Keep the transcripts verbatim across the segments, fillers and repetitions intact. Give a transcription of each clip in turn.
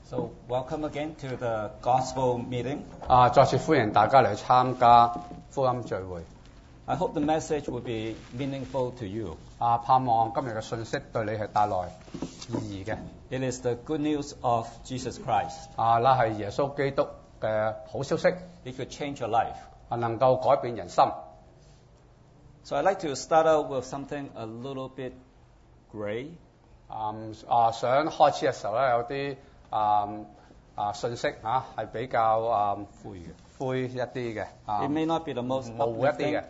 So welcome again to the gospel meeting. 啊，再次歡迎大家嚟參加福音聚會。 I hope the message will be meaningful to you. 啊，盼望今日嘅信息對你係帶來意義嘅。 It is the good news of Jesus Christ. 啊，那係耶穌基督嘅好消息， It could change your life. 啊，能夠改變人心。 So I'd like to start out with something a little bit gray. 啊啊，想開始嘅時候咧，有啲啊啊信息嚇係比較啊灰嘅，灰一啲嘅。啊 It may not be the most 模糊一啲 uplifting. 嘅。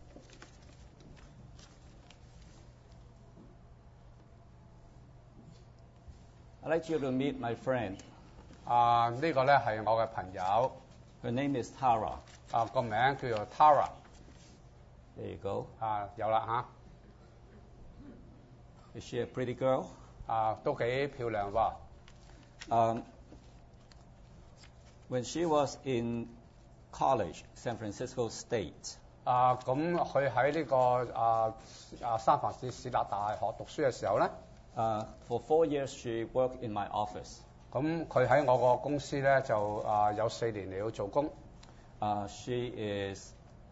I'd like you to meet my friend. 啊，呢個咧係我嘅朋友， Her name is Tara. 啊個名叫做 Tara。 There you go. 啊，有啦嚇。 Is she a pretty girl? 啊，都幾漂亮喎。 Um, when she was in college, San Francisco State, 啊，咁佢喺呢個啊啊三藩市市立大學讀書嘅時候咧， uh, for four years she worked in my office. 咁佢喺我個公司咧就啊有四年嚟到做工。 Uh, she is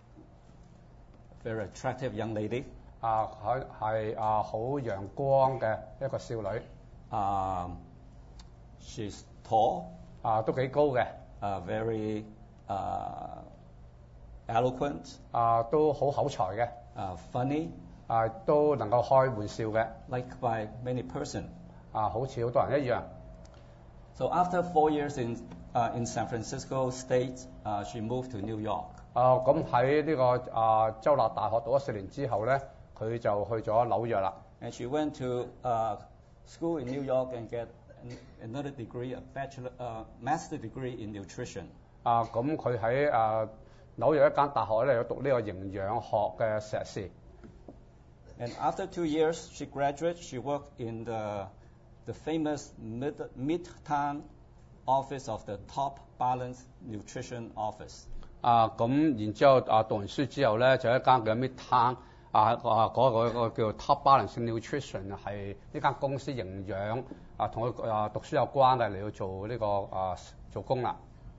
a very attractive young lady. 啊，佢係啊好陽光嘅一個少女。 Um, she's tall, 啊，都幾高嘅。 uh, very uh, eloquent, 啊，都好口才嘅。 uh, funny, 啊，都能夠開玩笑嘅。 liked by many persons. 啊，好似好多人一樣。 So after four years in uh, in San Francisco State, uh, she moved to New York. 啊，咁喺呢個啊州立大學讀咗四年之後咧，佢就去咗紐約啦。 And she went to uh, school in New York and get an, another degree, a bachelor, uh, master degree in nutrition. 啊，咁佢喺啊紐約一間大學咧有讀呢個營養學嘅碩士。 And after two years, she graduated. She worked in the the famous Mid, Midtown office of the Top Balance Nutrition Office. 啊，咁然之後啊讀完書之後咧，就一間叫 Midtown 啊啊嗰個嗰個叫做 Top Balance Nutrition 係呢間公司營養啊同佢啊讀書有關嘅嚟到做呢個啊做工啦。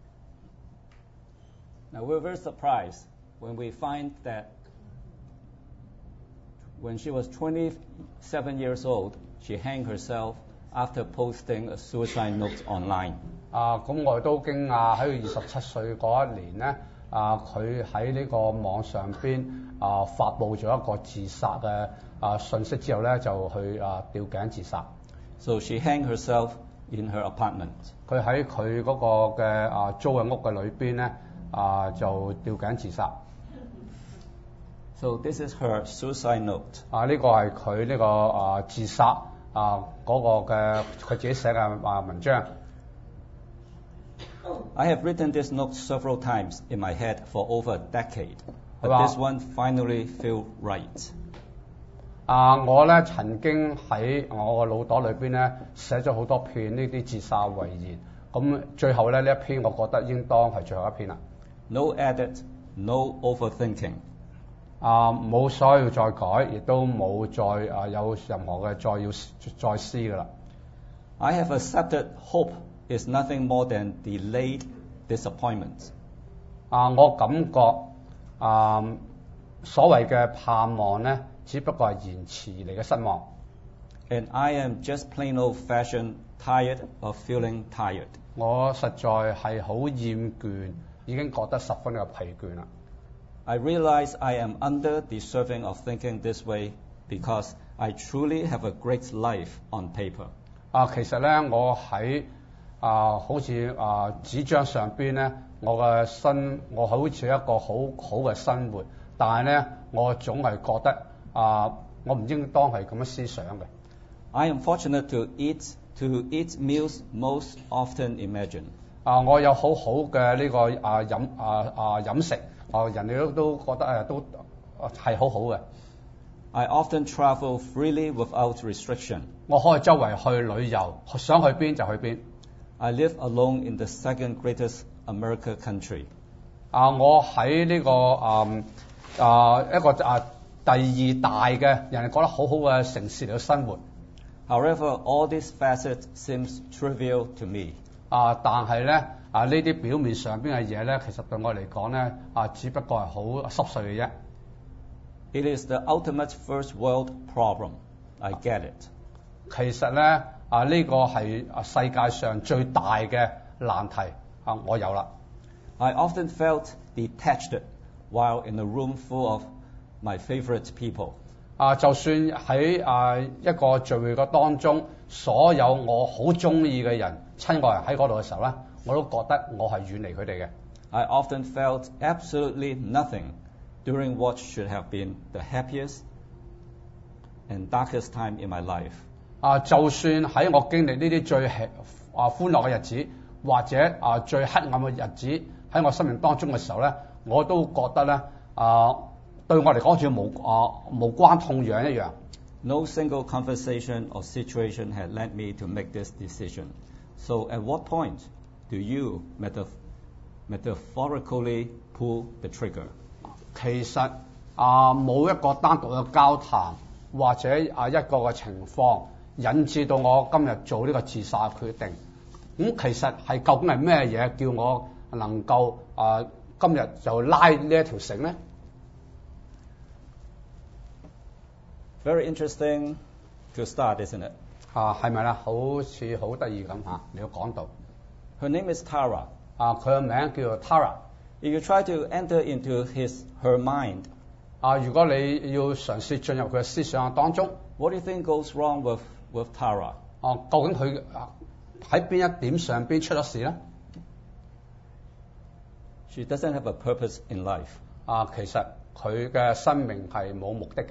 Now we're very surprised when we find that when she was twenty-seven years old, she hanged herself after posting a suicide note online. 啊，咁我哋都驚訝喺佢二十七歲嗰一年咧，啊佢喺呢個網上邊啊發布咗一個自殺嘅啊信息之後咧，就去啊吊頸自殺。 So she hanged herself in her apartment. 佢喺佢嗰個嘅啊租嘅屋嘅裏邊咧啊就吊頸自殺。 So this is her suicide note. 啊，呢個係佢呢個啊自殺啊嗰個嘅佢自己寫嘅啊文章。 I have written this note several times in my head for over a decade, but Wow. this one finally felt right. 啊，我咧曾經喺我個腦袋裏邊咧寫咗好多篇呢啲自殺遺言，咁最後咧呢一篇我覺得應當係最後一篇啦。 No edit, no overthinking. 啊，冇所要再改，亦都冇再啊有任何嘅再要再思噶啦。 I have accepted hope is nothing more than delayed disappointment. 啊，我感覺啊所謂嘅盼望咧，只不過係延遲嚟嘅失望。 And I am just plain old-fashioned tired of feeling tired. 我實在係好厭倦，已經覺得十分嘅疲倦啦。 I realize I am under-deserving of thinking this way because I truly have a great life on paper. 啊，其實咧，我喺啊，好似啊紙張上邊咧，我嘅生，我好似一個好好嘅生活，但係咧，我總係覺得啊，我唔應當係咁樣思想嘅。 I am fortunate to eat to eat meals most often imagined. 啊，我有好好嘅呢個啊飲啊啊飲食，啊人哋都都覺得誒都係好好嘅。 I often travel freely without restriction. 我可以周圍去旅遊，想去邊就去邊。 I live alone in the second greatest America country. 啊，我喺呢、這個啊啊一個啊第二大嘅人哋覺得好好嘅城市嚟到生活。 However, all these facets seems trivial to me. 啊，但係咧啊，呢啲表面上邊嘅嘢咧，其實對我嚟講咧啊，只不過係好濕碎嘅啫。 It is the ultimate first world problem. I get it. 其實咧啊，呢個係啊世界上最大嘅難題啊，我有啦。 I often felt detached while in a room full of my favorite people. 啊，就算喺啊一個聚會嘅當中，所有我好中意嘅人、親愛人喺嗰度嘅時候咧，我都覺得我係遠離佢哋嘅。 I often felt absolutely nothing during what should have been the happiest and darkest time in my life. 啊，就算喺我經歷呢啲最喜啊歡樂嘅日子，或者啊最黑暗嘅日子喺我生命當中嘅時候咧，我都覺得咧啊對我嚟講好似無啊無關痛癢一樣。 No single conversation or situation had led me to make this decision. So at what point do you metaph- metaphorically pull the trigger? 其實啊冇一個單獨嘅交談或者啊一個嘅情況引致到我今日做呢個自殺嘅決定。咁、嗯、其實係究竟係咩嘢叫我能夠啊今日就拉呢一條繩咧？ Very interesting to start, isn't it? 啊，係咪啦？好似好得意咁嚇，你要講到。 Her name is Tara. 啊，佢嘅名叫做 Tara。 If you try to enter into his her mind, 啊，如果你要嘗試進入佢嘅思想當中， what do you think goes wrong with with Tara? 啊，究竟佢喺邊一點上邊出咗事咧？ She doesn't have a purpose in life. 啊，其實佢嘅生命係冇目的嘅。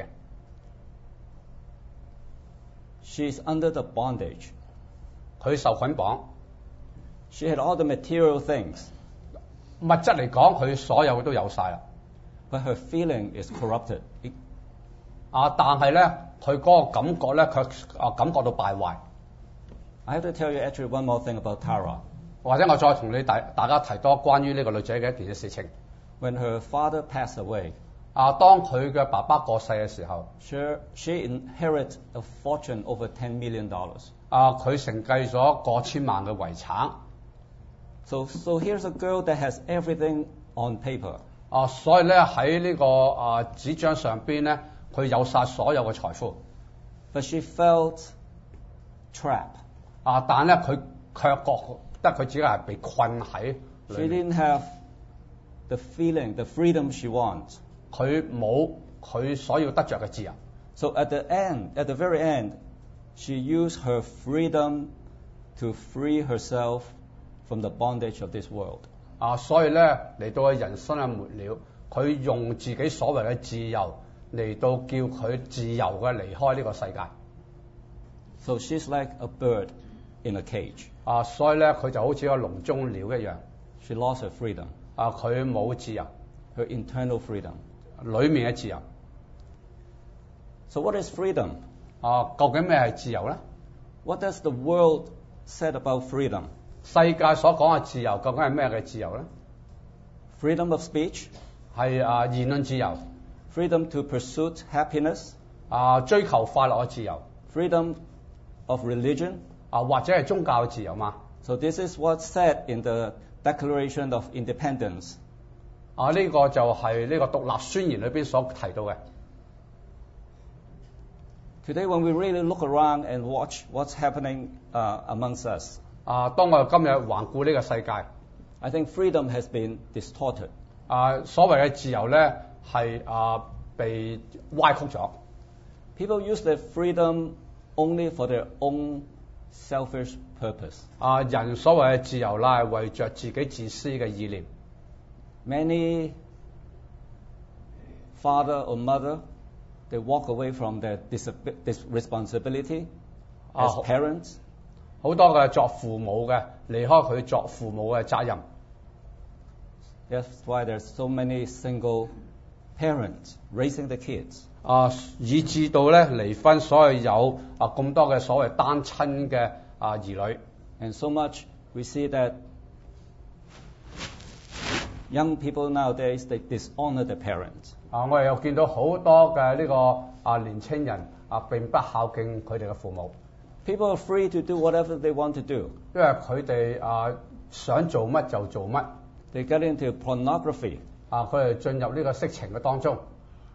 She's under the bondage. 佢受捆綁。 She had all the material things, 物質嚟講，佢所有都有晒啦。 but her feeling is corrupted. 啊，但係咧，佢嗰個感覺咧，佢啊感覺到敗壞。 I have to tell you actually one more thing about Tara. 或者我再同你大大家提多關於呢個女仔嘅一件事情。 When her father passed away, 啊，當佢嘅爸爸過世嘅時候， she, she inherited a fortune over ten million dollars. 啊，佢承繼咗過千萬嘅遺產。 So, so here's a girl that has everything on paper. 啊，所以咧喺呢個啊紙張上邊咧，佢有晒所有嘅財富。 But she felt trapped. 啊，但咧佢卻覺得佢自己係被困喺 She 裏面。 didn't have the feeling, the freedom she wants. 佢冇佢所要得着嘅自由。 So at the end, at the very end, she used her freedom to free herself from the bondage of this world. 啊，所以咧嚟到佢人生嘅末了，佢用自己所謂嘅自由嚟到叫佢自由嘅離開呢個世界。 So she's like a bird in a cage. 啊，所以咧佢就好似個籠中鳥一樣。 She lost her freedom, 啊，佢冇自由， her internal freedom. 裏面嘅自由。 So what is freedom? 啊，究竟咩係自由咧？ What does the world say about freedom? 世界所講嘅自由究竟係咩嘅自由咧？ Freedom of speech, 係啊言論自由， freedom to pursue happiness, 啊追求快樂嘅自由， freedom of religion. 啊或者係宗教嘅自由嘛。 So this is what's said in the Declaration of Independence. 啊呢個就係呢個獨立宣言裏邊所提到嘅。 Today, when we really look around and watch what's happening uh, amongst us, 啊，當我哋今日環顧呢個世界， I think freedom has been distorted. 啊，所謂嘅自由咧係啊被歪曲咗。 People use their freedom only for their own selfish purpose. 啊，人所謂嘅自由啦，係為着自己自私嘅意念。 Many father or mother, they walk away from their dis- dis- responsibility as Ah. parents. 好多嘅作父母嘅離開佢作父母嘅責任。 That's why there's so many single parents raising the kids. 啊，以致到咧離婚，所以有啊咁多嘅所謂單親嘅啊兒女。 And so much we see that young people nowadays, they dishonor their parents. 啊，我哋又見到好多嘅呢個啊年青人啊並不孝敬佢哋嘅父母。 People are free to do whatever they want to do. 因為佢哋啊想做乜就做乜。 They get into pornography. 啊，佢哋進入呢個色情嘅當中。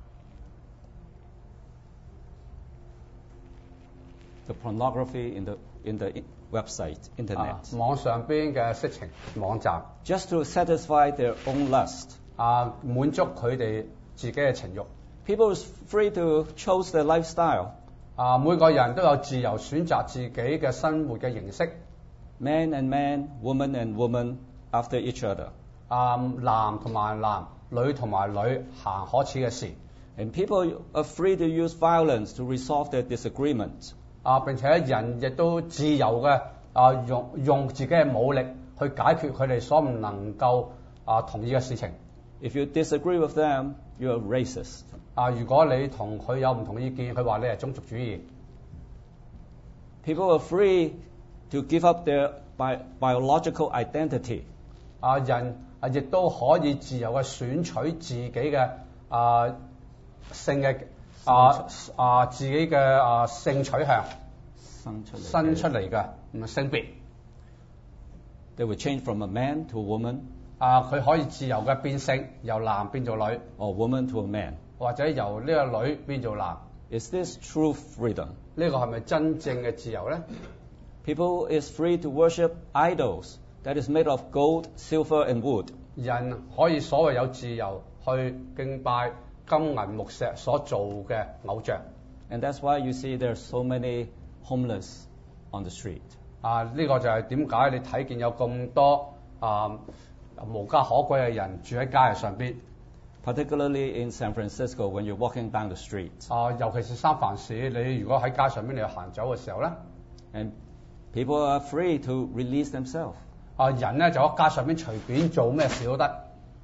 The pornography in the in the website, internet. 啊，網上邊嘅色情網站。 Just to satisfy their own lust. 啊，滿足佢哋自己嘅情慾。 People are free to choose their lifestyle. 啊，每個人都有自由選擇自己嘅生活嘅形式。 Man and man, woman and woman after each other. 啊，男同埋男，女同埋女行可恥嘅事。 And people are free to use violence to resolve their disagreements. 啊，並且人亦都自由嘅啊用用自己嘅武力去解決佢哋所唔能夠啊同意嘅事情。 If you disagree with them, you are racist. 啊，如果你同佢有唔同意見，佢話你係種族主義。 People are free to give up their bi biological identity. 啊，人啊亦都可以自由嘅選取自己嘅啊性嘅啊啊自己嘅啊性取向， 生出嚟生出嚟嘅唔係性別。 They will change from a man to a woman. 啊，佢可以自由嘅變性，由男變做女， or woman to a man. 或者由呢個女變做男。 Is this true freedom? 呢個係咪真正嘅自由咧？ People is free to worship idols that is made of gold, silver and wood. 人可以所謂有自由去敬拜金銀木石所做嘅偶像。 And that's why you see there are so many homeless on the street. 啊，呢、這個就係點解你睇見有咁多啊無家可歸嘅人住喺街上邊。 Particularly in San Francisco when you're walking down the street. 啊，尤其是三藩市，你如果喺街上邊你行走嘅時候咧， And people are free to release themselves. 啊，人咧就喺街上邊隨便做咩事都得。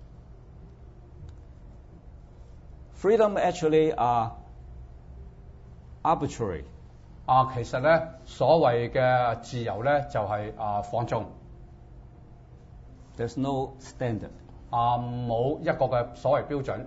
Freedom actually are arbitrary. 啊，其實咧所謂嘅自由咧就係、是、啊放縱。 There's no standard. 啊，冇一個嘅所謂標準。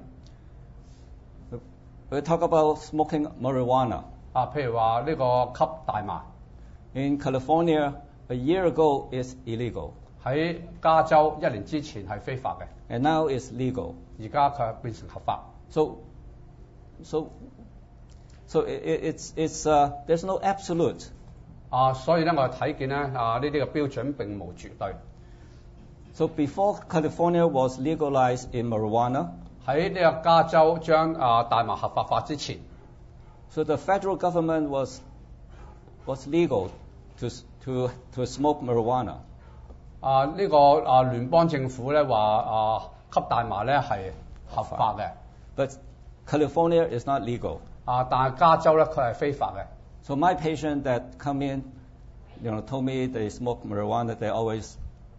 We talk about smoking marijuana. 啊，譬如話呢個吸大麻。 In California, a year ago is illegal. 喺加州一年之前係非法嘅。 And now it's legal. 而家佢變成合法。 So, so, so it, it's it's uh, there's no absolute. 啊，所以咧我哋睇見咧啊呢啲嘅標準並無絕對。 So before California was legalized in marijuana, 喺呢個加州將啊大麻合法化之前 so the federal government was was legal to to to smoke marijuana. 啊呢、這個啊聯邦政府咧話啊吸大麻咧係合法嘅， But California is not legal. 啊但係加州咧佢係非法嘅。 So my patient that come in, you know, told me they smoke marijuana. They always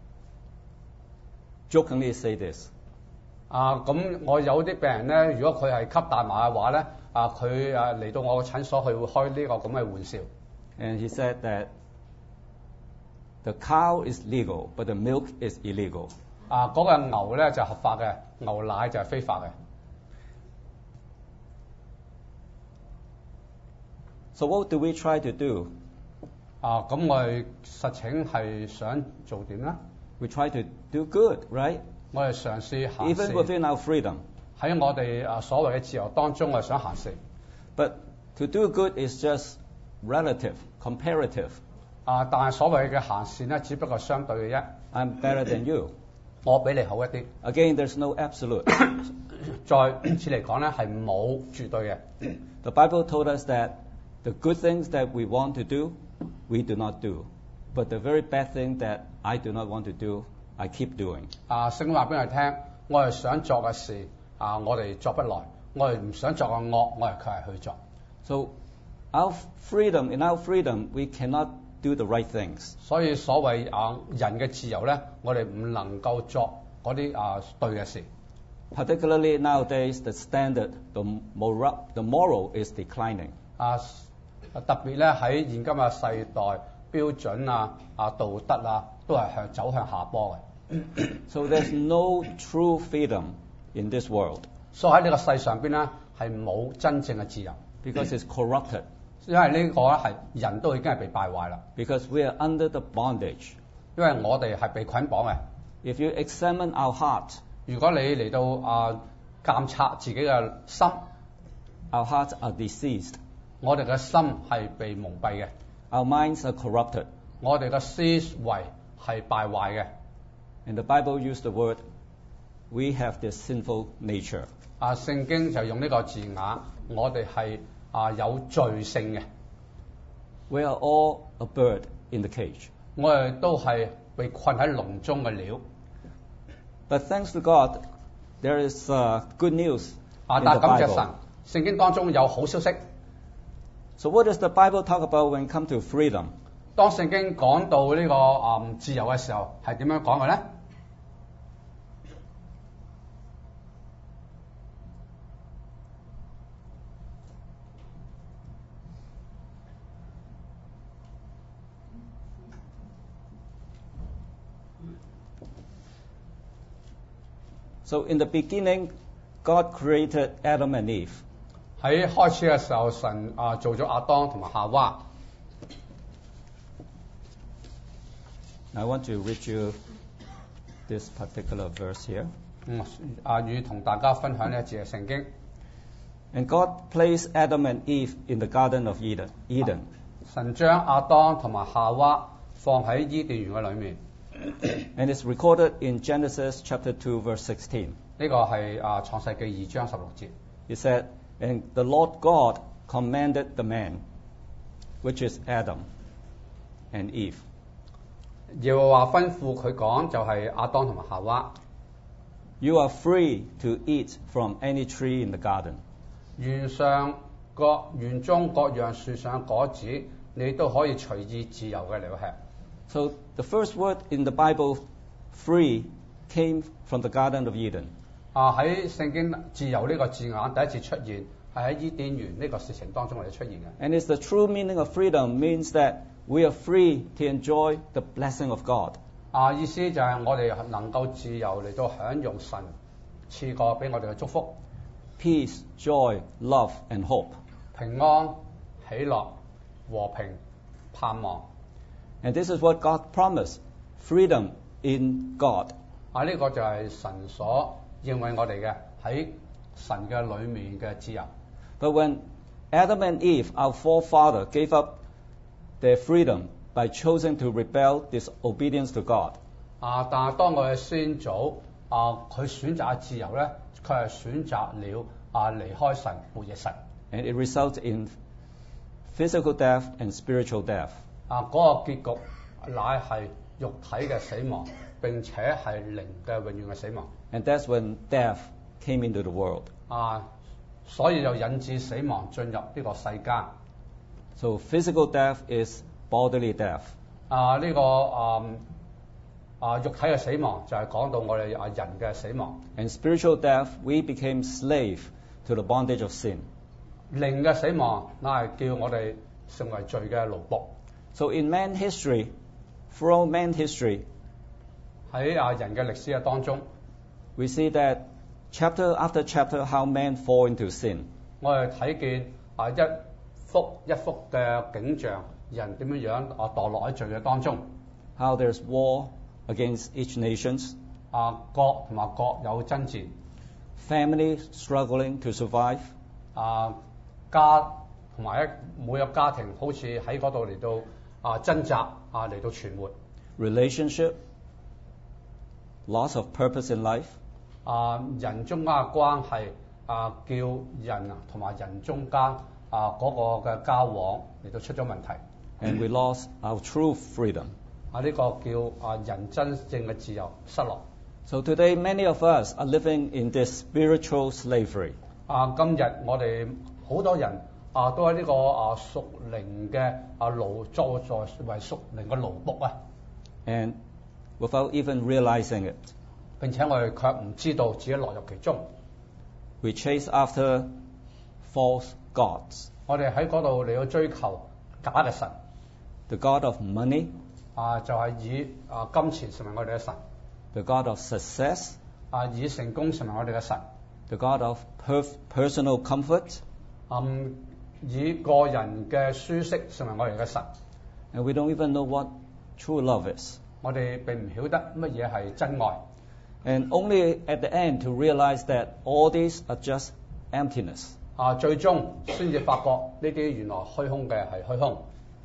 jokingly say this. 啊咁我有啲病人咧，如果佢係吸大麻嘅話咧，啊佢啊嚟到我嘅診所，佢會開呢個咁嘅玩笑。 And he said that the cow is legal, but the milk is illegal. 啊嗰、那個牛咧就合法嘅，牛奶就係非法嘅。 So what do we try to do? 啊咁我哋實情係想做點咧？ We try to do good, right? 我哋嘗試行 Even 善。 within our freedom. 喺我哋啊所謂嘅自由當中，我哋想行善。 But to do good is just relative, comparative. 啊，但係所謂嘅行善咧，只不過相對嘅啫。 I'm better than you. 我比你好一啲。 Again, there's no absolute. 再次嚟講咧，係冇絕對嘅。 The Bible told us that the good things that we want to do, we do not do. But the very bad thing that I do not want to do, I keep doing. 啊，聖經話俾我哋聽，我哋想做嘅事啊，我哋做不來；我哋唔想做嘅惡，我哋卻係去做。 So our freedom, in our freedom, we cannot do the right things. 所以所謂啊人嘅自由咧，我哋唔能夠作嗰啲啊對嘅事。 Particularly nowadays, the standard, the moral, the moral is declining. 啊，特別咧喺現今嘅世代，標準啊啊道德啊，都係向走向下坡嘅。 So there's no true freedom in this world 所以喺呢個世上邊咧，係冇真正嘅自由， because it's corrupted. 因為呢個咧係人都已經係被敗壞啦， because we are under the bondage. 因為我哋係被捆綁嘅。 If you examine our heart, 如果你嚟到啊監察自己嘅心， our hearts are diseased. 我哋嘅心係被蒙蔽嘅， Our minds are corrupted. 我哋嘅思維係敗壞嘅。 And the Bible used the word, we have this sinful nature. 啊，聖經就用呢個字眼，我哋係啊有罪性嘅， We are all a bird in the cage. 我哋都係被困喺籠中嘅鳥。 But thanks to God, there is uh, good news 啊， in 但 the 係感謝神 Bible. 聖經當中有好消息。 So what does the Bible talk about when it comes to freedom? 當聖經講到呢個啊自由嘅時候，係點樣講嘅咧？ So in the beginning, God created Adam and Eve. 喺開始嘅時候，神啊做咗亞當同埋夏娃。 I want to read you this particular verse here. 嗯，啊與同大家分享呢一節嘅聖經。 And God placed Adam and Eve in the Garden of Eden. Eden. 神將亞當同埋夏娃放喺伊甸園嘅裏面。 And it's recorded in Genesis chapter two, verse sixteen. 呢個係啊創世記二章十六節。 It said, And the Lord God commanded the man, which is Adam and Eve, 耶和華吩咐佢講就係亞當同埋夏娃， You are free to eat from any tree in the garden. 園上各園中各樣樹上嘅果子，你都可以隨意自由嘅嚟到吃。 So the first word in the Bible, free, came from the Garden of Eden. 啊喺聖經自由呢個字眼第一次出現係喺伊甸園呢個事情當中嚟出現嘅。 And it's the true meaning of freedom means that we are free to enjoy the blessing of God. 啊意思就係我哋能夠自由嚟到享用神賜過俾我哋嘅祝福， Peace, joy, love, and hope. 平安、喜樂、和平、盼望。 And this is what God promised, freedom in God. 啊呢、個就係神所應允我哋嘅喺神嘅裏面嘅自由。 But when Adam and Eve, our forefather, gave up their freedom by choosing to rebel disobedience to God, 啊！但係當我嘅先祖啊，佢選擇嘅自由咧，佢係選擇了啊離開神，背逆神。 and it results in physical death and spiritual death. 啊，嗰、個結局乃係肉體嘅死亡，並且係靈嘅永遠嘅死亡。 And that's when death came into the world. 啊，所以就引致死亡進入呢個世間。 So physical death is bodily death. 啊，呢、個啊啊肉體嘅死亡就係講到我哋啊人嘅死亡。 And spiritual death, we became slave to the bondage of sin. 靈嘅死亡乃係叫我哋成為罪嘅奴僕。 So in man history, throughout man history, 喺啊人嘅歷史嘅當中， we see that chapter after chapter how man fall into sin. 我哋睇見啊一幅一幅嘅景象，人點樣樣啊墮落喺罪嘅當中。 How there's war against each nations, 啊國同埋國有爭戰， family struggling to survive, 啊家同埋一每個家庭好似喺嗰度嚟到啊掙扎啊嚟到存活。 relationship, loss of purpose in life, 啊人中間嘅關係啊叫人啊同埋人中間啊嗰、個嘅交往嚟到出咗問題。 and we lost our true freedom. 啊呢、個叫啊人真正嘅自由失落。 So today, many of us are living in this spiritual slavery. 啊今日我哋好多人啊都喺呢、個啊屬靈嘅啊奴作在為屬靈嘅奴僕啊， And without even realizing it, 並且我哋卻唔知道自己落入其中。 we chase after false gods. 我哋喺嗰度嚟到追求假嘅神， The God of money, 啊就係、以啊金錢成為我哋嘅神， the God of success, 啊以成功成為我哋嘅神， the God of perf- personal comfort, 嗯以個人嘅舒適成為我哋嘅神。 And we don't even know what true love is. 我哋並唔曉得乜嘢係真愛。 And only at the end to realize that all these are just emptiness. 啊，最終先至發覺呢啲原來虛空嘅係虛空。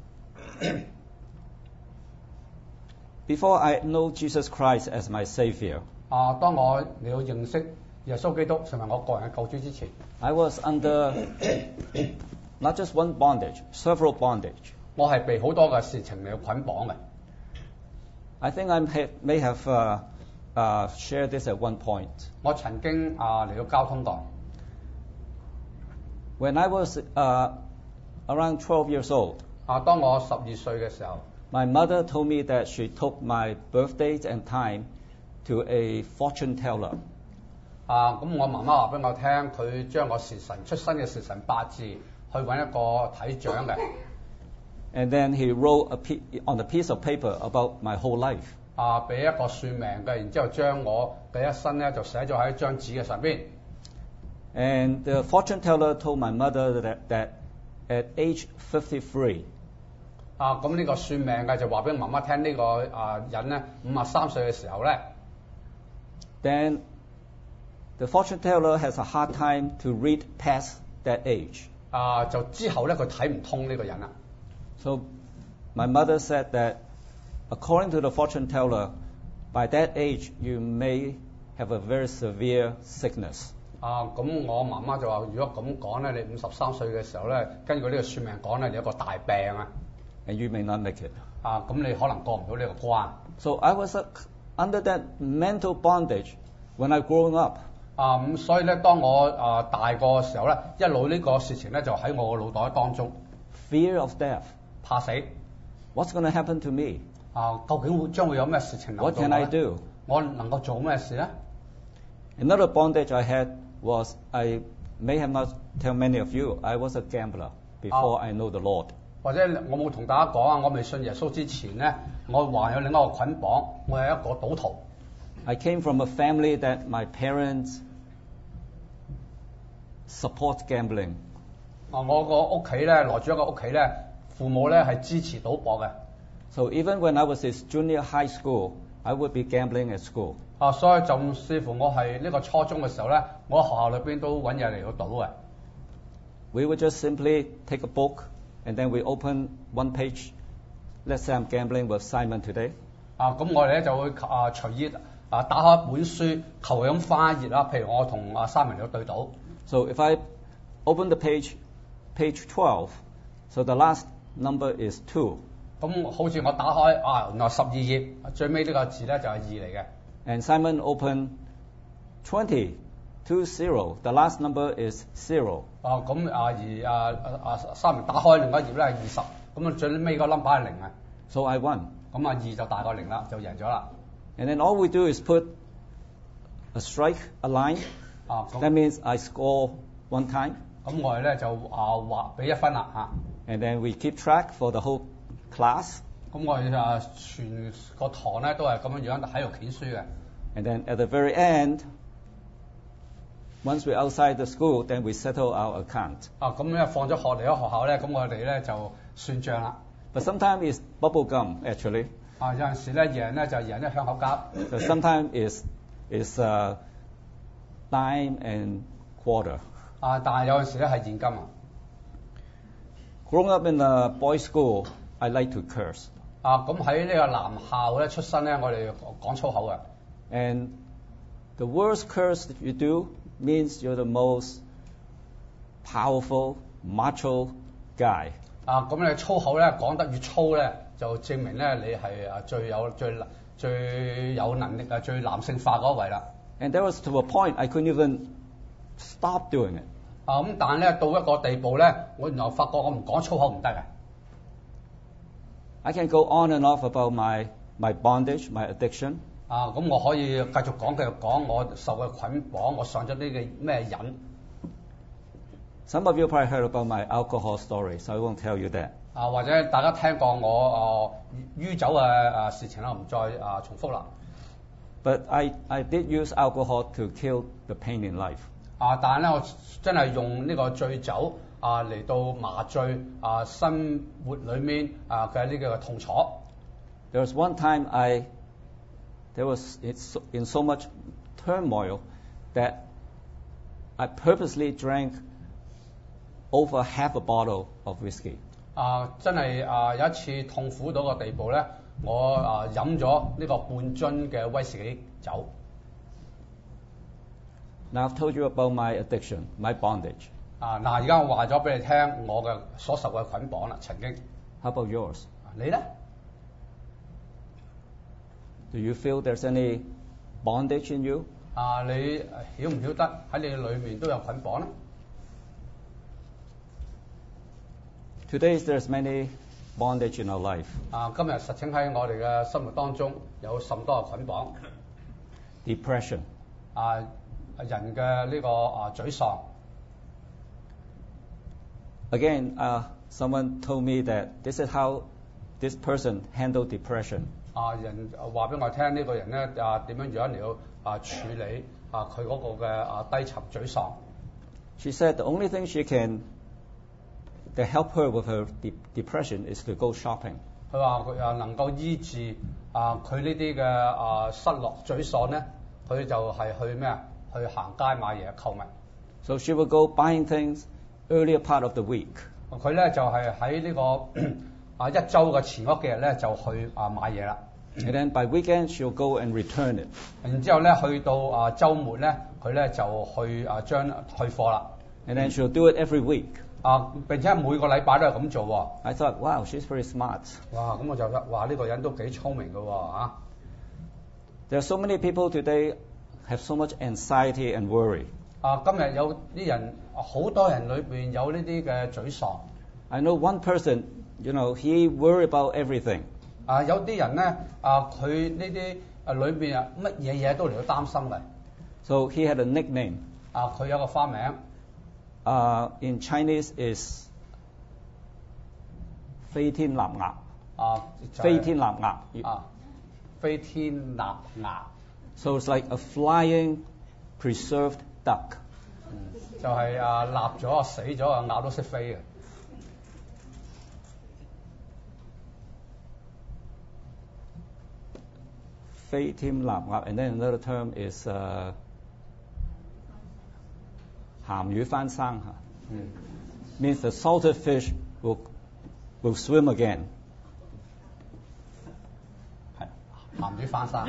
Before I know Jesus Christ as my Savior, 啊，當我嚟到認識耶穌基督成為我個人嘅救主之前， I was under not just one bondage, several bondage. 我係被好多嘅事情嚟到捆綁嘅。 I think I may may have uh, uh, shared this at one point. 我曾經啊嚟到交通過。 When I was uh, around twelve years old, 啊，當我十二歲嘅時候， my mother told me that she took my birth date and time to a fortune teller. 啊，咁我媽媽話俾我聽，佢將我時辰出生嘅時辰八字去揾一個睇掌嘅。 And then he wrote a pe- on a piece of paper about my whole life. 啊，俾一個算命嘅，然之後將我嘅一生咧就寫咗喺一張紙嘅上邊。 And the fortune teller told my mother that, that at age fifty-three, 啊，咁呢個算命嘅就話俾媽媽聽，呢、這個啊人咧五十三歲嘅時候咧， then the fortune teller has a hard time to read past that age. 啊就之後咧佢睇唔通呢個人啦。 So my mother said that according to the fortune teller, by that age you may have a very severe sickness. 啊，咁我媽媽就話：如果咁講咧，你五十三歲嘅時候咧，根據呢個算命講咧，你有一個大病啊， And you may not make it. 啊，咁你可能過唔到呢個關。 So I was uh, under that mental bondage when I growing up. 啊，咁所以咧，當我啊大個嘅時候咧，一路呢個事情咧就喺我個腦袋當中， Fear of death. 怕死。 What's going to happen to me? 啊，究竟會將會有咩事情臨到 What 我 can I 咧？ do? 我能夠做咩事咧？ Another bondage I had was I may have not tell many of you, I was a gambler before I know the Lord. 或者我冇同大家講啊，我未信耶穌之前咧，我還有另一個捆綁，我係一個賭徒。 I came from a family that my parents support gambling. 啊，我個屋企咧，來住一個屋企咧，父母咧係支持賭博嘅。 So even when I was in junior high school, I would be gambling at school. 啊，所以就視乎我係呢個初中嘅時候咧，我喺學校裏邊都揾嘢嚟到賭嘅。 We would just simply take a book and then we open one page. Let's say I'm gambling with Simon today. 啊，咁我哋咧就會啊隨意啊打開一本書，求其咁翻頁啦。譬如我同阿三文嚟到對賭。 So if I open the page, page twelve, so the last number is two. 咁好似我打開啊，原來十二頁，最尾呢個字咧就係二嚟嘅。 And Simon opened twenty, two zero. The last number is zero. 啊，咁啊而啊啊啊三文打開另一頁咧係二十，咁啊最尾個 number 係零啊。 So I won. 咁啊二就大過零啦，就贏咗啦。 And then all we do is put a strike, a line. 啊，咁 That means I score one time. 咁我哋咧就啊畫俾一分啦嚇。 And then we keep track for the whole class. 咁我哋啊全個堂咧都係咁樣樣喺度攢書嘅。 And then at the very end, once we're outside the school, then we settle our account. 啊，咁咧放咗學嚟咗學校咧，咁我哋咧就算帳啦。 But sometimes it's bubble gum, actually. 啊，有陣時咧贏咧就贏啲香口膠。 So sometimes it's, it's uh, dime and quarter. 啊，但係有陣時咧係現金啊。 Growing up in a boys' school, I like to curse. 啊，咁喺呢個男校咧出身咧，我哋講粗口嘅。 And the worst curse that you do means you're the most powerful, macho guy. 啊，咁你粗口咧講得越粗咧，就證明咧你係啊最有最最有能力啊最男性化嗰位啦。 And there was to a point I couldn't even stop doing it. 啊，咁但係咧到一個地步咧，我原來發覺我唔講粗口唔得嘅。 I can go on and off about my, my bondage, my addiction. 啊，咁我可以繼續講繼續講，我受嘅捆綁，我上咗呢個咩癮。 Some of you probably heard about my alcohol story, so I won't tell you that. 啊，或者大家聽過我誒酗酒嘅誒事情啦，唔再啊重複啦。 But I, I did use alcohol to kill the pain in life. 啊，但係咧我真係用呢個醉酒啊嚟到麻醉啊生活裡面啊嘅呢個痛楚。 There was one time I, there was it's in so much turmoil that I purposely drank over half a bottle of whiskey. 啊，真係啊有一次痛苦到個地步咧，我啊飲咗呢個半樽嘅威士忌酒。 Now I've told you about my addiction, my bondage. 啊嗱，而家我話咗俾你聽，我嘅所受嘅捆綁啦，曾經。 How about yours? 你咧？ Do you feel there's any bondage in you? 啊，你曉唔曉得喺你裏面都有捆綁咧？ Today there's many bondage in our life. 啊，今日實情喺我哋嘅生活當中有甚多嘅捆綁。 Depression. 啊，人嘅呢個啊沮喪。 Again, uh, someone told me that this is how this person handled depression. 啊，人話俾我聽，呢、這個人咧啊點樣樣嚟到啊處理啊佢嗰個嘅啊低沉沮喪。 She said the only thing she can that help her with her de- depression is to go shopping. 佢話佢啊能夠醫治啊佢呢啲嘅啊失落沮喪咧，佢就係去咩啊？去行街買嘢購物。 So she will go buying things earlier part of the week. 佢咧就係喺呢個啊一週嘅前嗰幾日咧就去啊買嘢啦。 And then by weekend she'll go and return it. 然之後咧去到啊週末咧，佢咧就去啊將退貨啦。 And then she'll do it every week. 啊並且每個禮拜都係咁做喎。 I thought, wow, she's very smart. 哇！咁我就覺得哇呢個人都幾聰明㗎喎嚇。 There are so many people today have so much anxiety and worry. 啊，今日有啲人好多人裏邊有呢啲嘅沮喪。 I know one person, you know, he worry about everything. 啊，有啲人咧啊，佢呢啲啊裏邊啊乜嘢嘢都嚟到擔心嘅。 So he had a nickname. 啊，佢有個花名。 Uh, in Chinese is 飛天臘鴨。 啊， 飛天臘鴨。 啊，飛天臘鴨。 So it's like a flying preserved duck. 嗯，就係啊立咗死咗啊鴨都識飛嘅。 飛天臘鴨 and then another term is uh, 鹹魚翻生嚇。 嗯 Means the salted fish will will swim again. 係鹹魚翻生。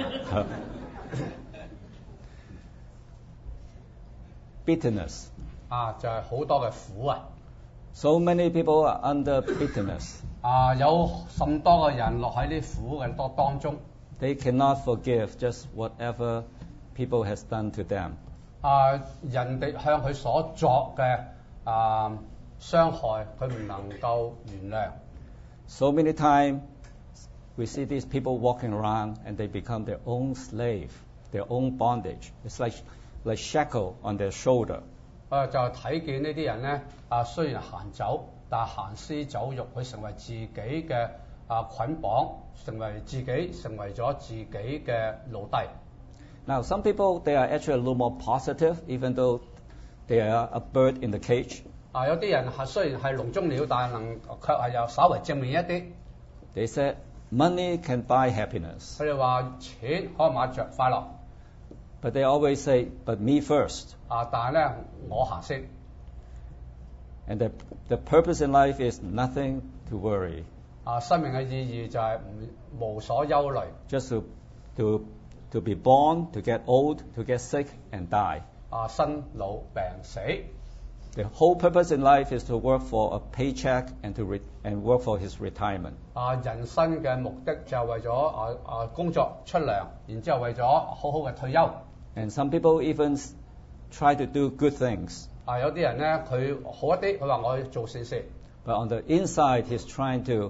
Bitterness. 啊，就係好多嘅苦啊！ So many people are under bitterness. 啊，有甚多嘅人落喺啲苦嘅當當中。 They cannot forgive just whatever people has done to them. 啊，人哋向佢所作嘅啊傷害，佢唔能夠原諒。 So many times we see these people walking around and they become their own slave, their own bondage. It's like like shackle on their shoulder. 啊，就睇見呢啲人咧啊，雖然行走，但係行屍走肉，佢成為自己嘅啊捆綁，成為自己成為咗自己嘅奴隸。 Now, some people, they are actually a little more positive, even though they are a bird in the cage. 啊，有啲人係雖然係籠中鳥，但係能卻係有稍為正面一啲。 They said money can buy happiness. 佢哋話錢可以買着快樂。 But they always say, but me first. 啊，但係咧我行先。 And the, the purpose in life is nothing to worry. 啊，生命嘅意義就係唔無所憂慮。 Just to, to, to be born, to get old, to get sick and die. 啊，生老病死。 The whole purpose in life is to work for a paycheck and to re, and work for his retirement. 啊，人生嘅目的就係為咗啊啊工作出糧，然之後為咗好好嘅退休。 And some people even try to do good things. 啊，有啲人咧佢好一啲，佢話我要做善事。 But on the inside, he's trying to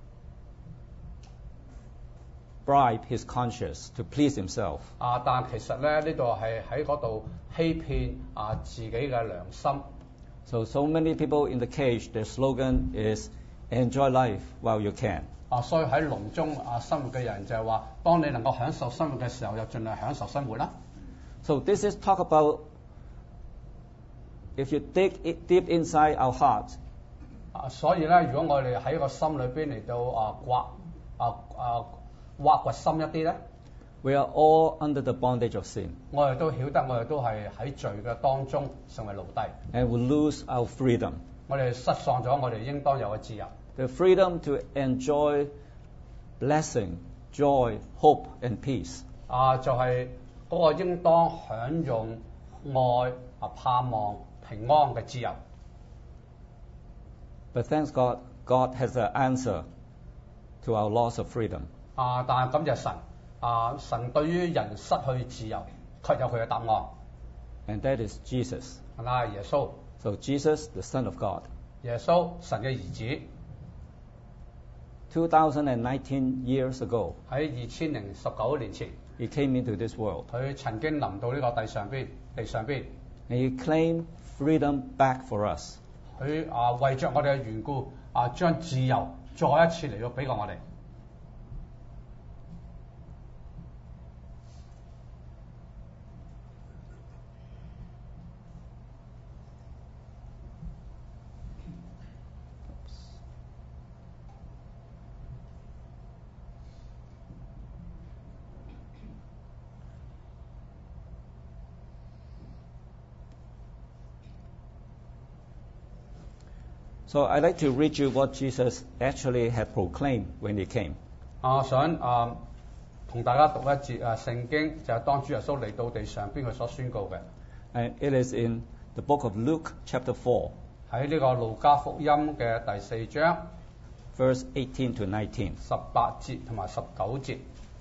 bribe his conscience to please himself. 啊，但其實咧呢度係喺嗰度欺騙啊自己嘅良心。 So, so many people in the cage, their slogan is, enjoy life while you can. 啊，所以喺籠中啊生活嘅人就係話，當你能夠享受生活嘅時候，就盡量享受生活啦。 So this is talk about if you dig it deep inside our heart, 啊，所以咧，如果我哋喺個心裏邊嚟到啊刮啊啊挖掘深一啲咧， we are all under the bondage of sin, 我哋都曉得我哋都係喺罪嘅當中成為奴隸， and we lose our freedom. 我哋失喪咗我哋應當有嘅自由。 The freedom to enjoy blessing, joy, hope, and peace. 啊，就係、嗰個應當享用愛啊盼望平安嘅自由。 But thanks God, God has an answer to our loss of freedom. 啊，但係感謝神，啊神對於人失去自由，卻有佢嘅答案。 And that is Jesus. 係啦，耶穌， So Jesus, the Son of God, 耶穌神嘅兒子， two thousand nineteen years ago, 喺二千零十九年前， he came into this world. 佢曾經臨到呢個地上邊，地上邊， And he claimed freedom back for us. 佢啊為着我哋嘅緣故，啊將自由再一次嚟到俾過我哋。 So I'd like to read you what Jesus actually had proclaimed when he came. 啊，想啊同大家讀一節啊聖經，就係、當主耶穌嚟到地上邊佢所宣告嘅， And it is in the book of Luke, chapter four, 喺呢個路加福音嘅第四章 verse eighteen to nineteen. 十八節同埋十九節。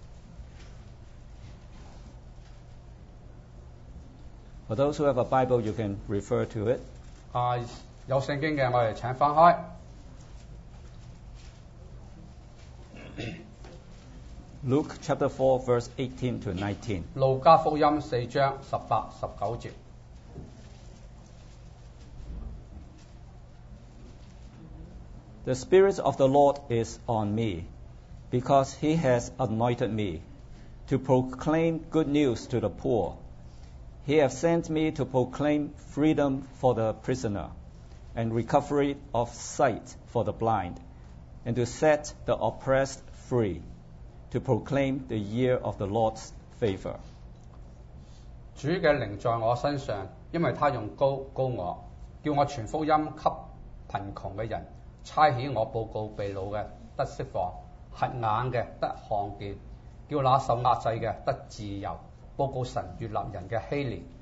For those who have a Bible, you can refer to it. 啊，有聖經嘅，我哋請翻開。 Luke chapter four, verse eighteen to nineteen. 路加福音四章十八、十九節。 The Spirit of the Lord is on me, because he has anointed me to proclaim good news to the poor. He has sent me to proclaim freedom for the prisoner and recovery of sight for the blind, and to set the oppressed free, to proclaim the year of the Lord's favor. 主嘅靈在我身上，因為他用膏膏我，叫我傳福音給貧窮嘅人，差遣我報告被擄嘅得釋放，瞎眼嘅得看見，叫那受壓制嘅得自由，報告神悅納人嘅禧年。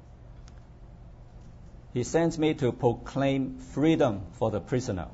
He sends me to proclaim freedom for the prisoner.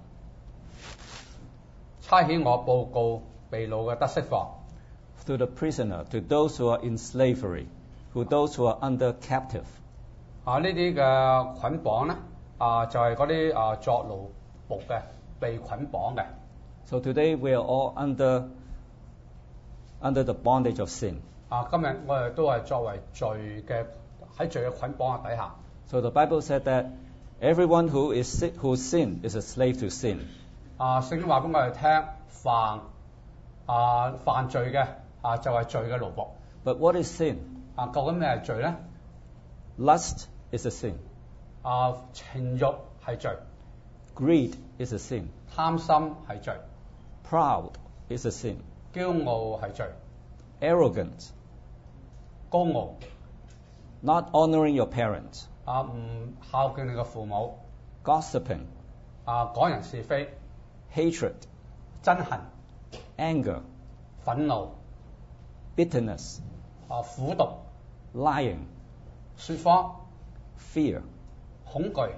差遣我報告被擄嘅得釋放。 To the prisoner, to those who are in slavery, to those who are under captive. 啊，呢啲嘅捆綁咧，啊就係嗰啲啊作奴僕嘅被捆綁嘅。 So today we are all under under the bondage of sin. 啊，今日我哋都係作為罪嘅喺罪嘅捆綁嘅底下。 So the Bible said that everyone who is sick, who sin is a slave to sin. 啊，聖經話俾我哋聽，犯啊犯罪嘅啊就係、罪嘅奴僕。 But what is sin? 啊，究竟咩係罪咧？ Lust is a sin. 啊，情慾係罪， Greed is a sin. 貪心係罪， Proud is a sin. 驕傲係罪， Arrogant, 高傲 not honoring your parents, 啊唔孝敬你嘅父母， gossiping, 啊講人是非， hatred, 憎恨、 anger, 憤怒、 bitterness, 啊苦毒、 lying, 説謊、 fear. 恐懼。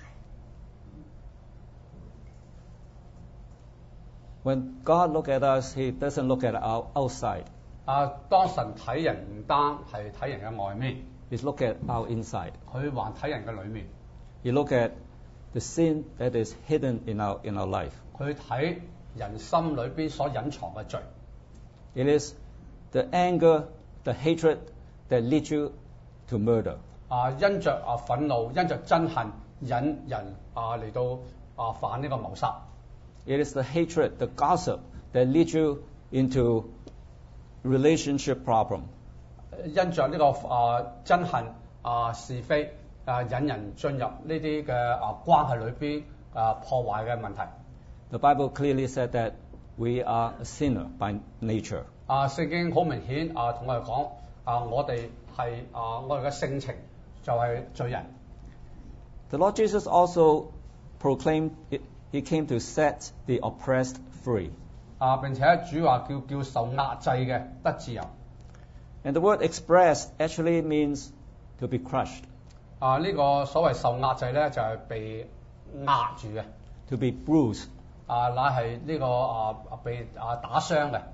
When God look at us, He doesn't look at our outside. 啊，當神睇人唔單係睇人嘅外面， He look at our inside. 佢還睇人嘅裏面。 He look at the sin that is hidden in our in our life. 佢睇人心裏邊所隱藏嘅罪。 It is the anger, the hatred that lead you to murder. 啊，因着啊憤怒，因着憎恨，引人啊嚟到啊犯呢個謀殺。 It is the hatred, the gossip that lead you into relationship problem. 因着呢個啊憎恨啊是非啊引人進入呢啲嘅啊關係裏邊啊破壞嘅問題。 The Bible clearly said that we are a sinner by nature. 啊，聖經好明顯啊，同我哋講啊，我哋係啊，我哋嘅性情就係罪人。 The Lord Jesus also proclaimed it, He came to set the oppressed free. 啊，並且主話叫叫受壓制嘅得自由。 And the word expressed actually means to be crushed. 啊，呢個所謂受壓制咧，就係被壓住嘅。 To be bruised. 啊，乃係呢個啊被啊打傷嘅。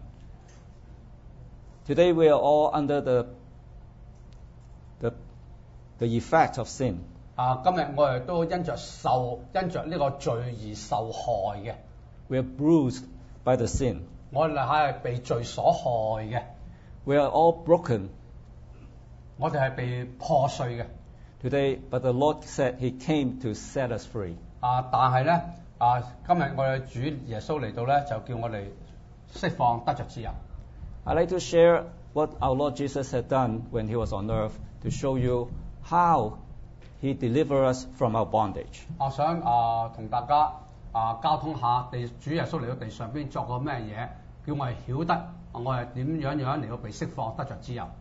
Today we are all under the the the effect of sin. 啊，今日我哋都因着受因着呢個罪而受害嘅。 We are bruised by the sin. 我哋係被罪所害嘅。 We are all broken. 我哋係被破碎嘅。 Today, but the Lord said He came to set us free. 啊，但係咧啊，今日我哋主耶穌嚟到咧，就叫我哋釋放得着自由。 I'd like to share what our Lord Jesus had done when He was on earth to show you how He delivered us from our bondage. 我想啊同大家啊交通下地主耶穌嚟到地上邊作過咩嘢，叫我哋曉得我哋點樣樣嚟到被釋放得着自由。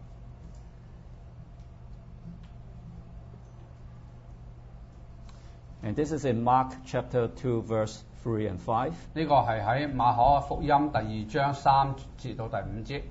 And this is in Mark chapter two, verse three and five. 呢個係喺馬可福音第二章三節到第五節。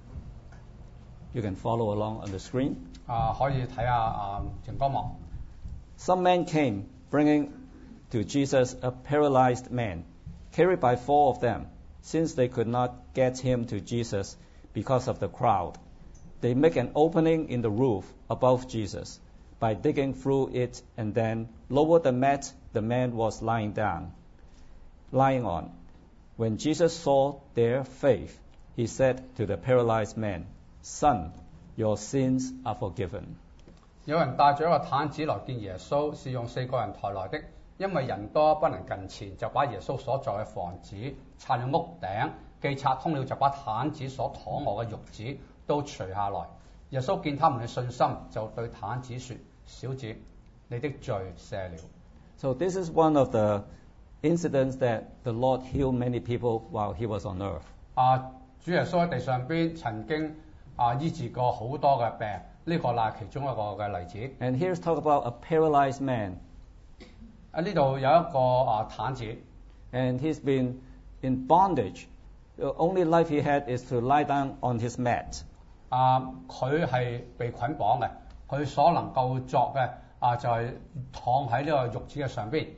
You can follow along on the screen. 啊，可以睇下啊熒光幕。 Some men came, bringing to Jesus a paralyzed man, carried by four of them. Since they could not get him to Jesus because of the crowd, they make an opening in the roof above Jesus by digging through it and then lower the mat the man was lying down, lying on. When Jesus saw their faith, He said to the paralyzed man, Son, your sins are forgiven. 有人帶咗一個癱子來見耶穌，是用四個人抬來的，因為人多不能近前，就把耶穌所在嘅房子拆了屋頂，既拆通了，就把癱子所躺臥嘅褥子都除下來。耶穌見他們嘅信心，就對癱子說：小子，你的罪赦了。 So this is one of the incidents that the Lord healed many people while He was on earth. 啊，主耶穌喺地上邊曾經啊醫治過好多嘅病，呢、這個係其中一個嘅例子。 And here's talk about a paralyzed man. 喺呢度有一個啊癱子 And he's been in bondage. The only life he had is to lie down on his mat. 啊，佢係被捆綁嘅，佢所能夠作嘅啊就係、是、躺喺呢個褥子嘅上邊。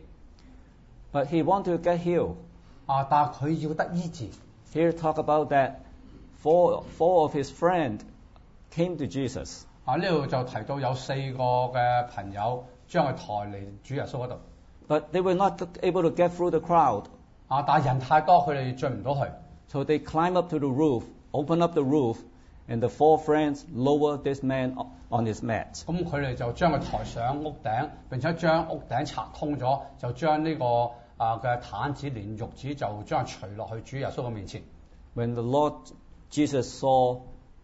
But he wanted to get healed. 啊，但係佢要得醫治。 Here talk about that four, four of his friends came to Jesus. 啊，呢度就提到有四個嘅朋友將佢抬嚟主耶穌嗰度。 But they were not able to get through the crowd. 啊，但係人太多，佢哋進唔到去。 So they climb up to the roof, open up the roof, and the four friends lower this man on his mat. 咁佢哋就將佢抬上屋頂，並且將屋頂拆通咗，就將呢、這個啊嘅毯子連褥子就將佢除落去主耶穌嘅面前。 When the Lord Jesus saw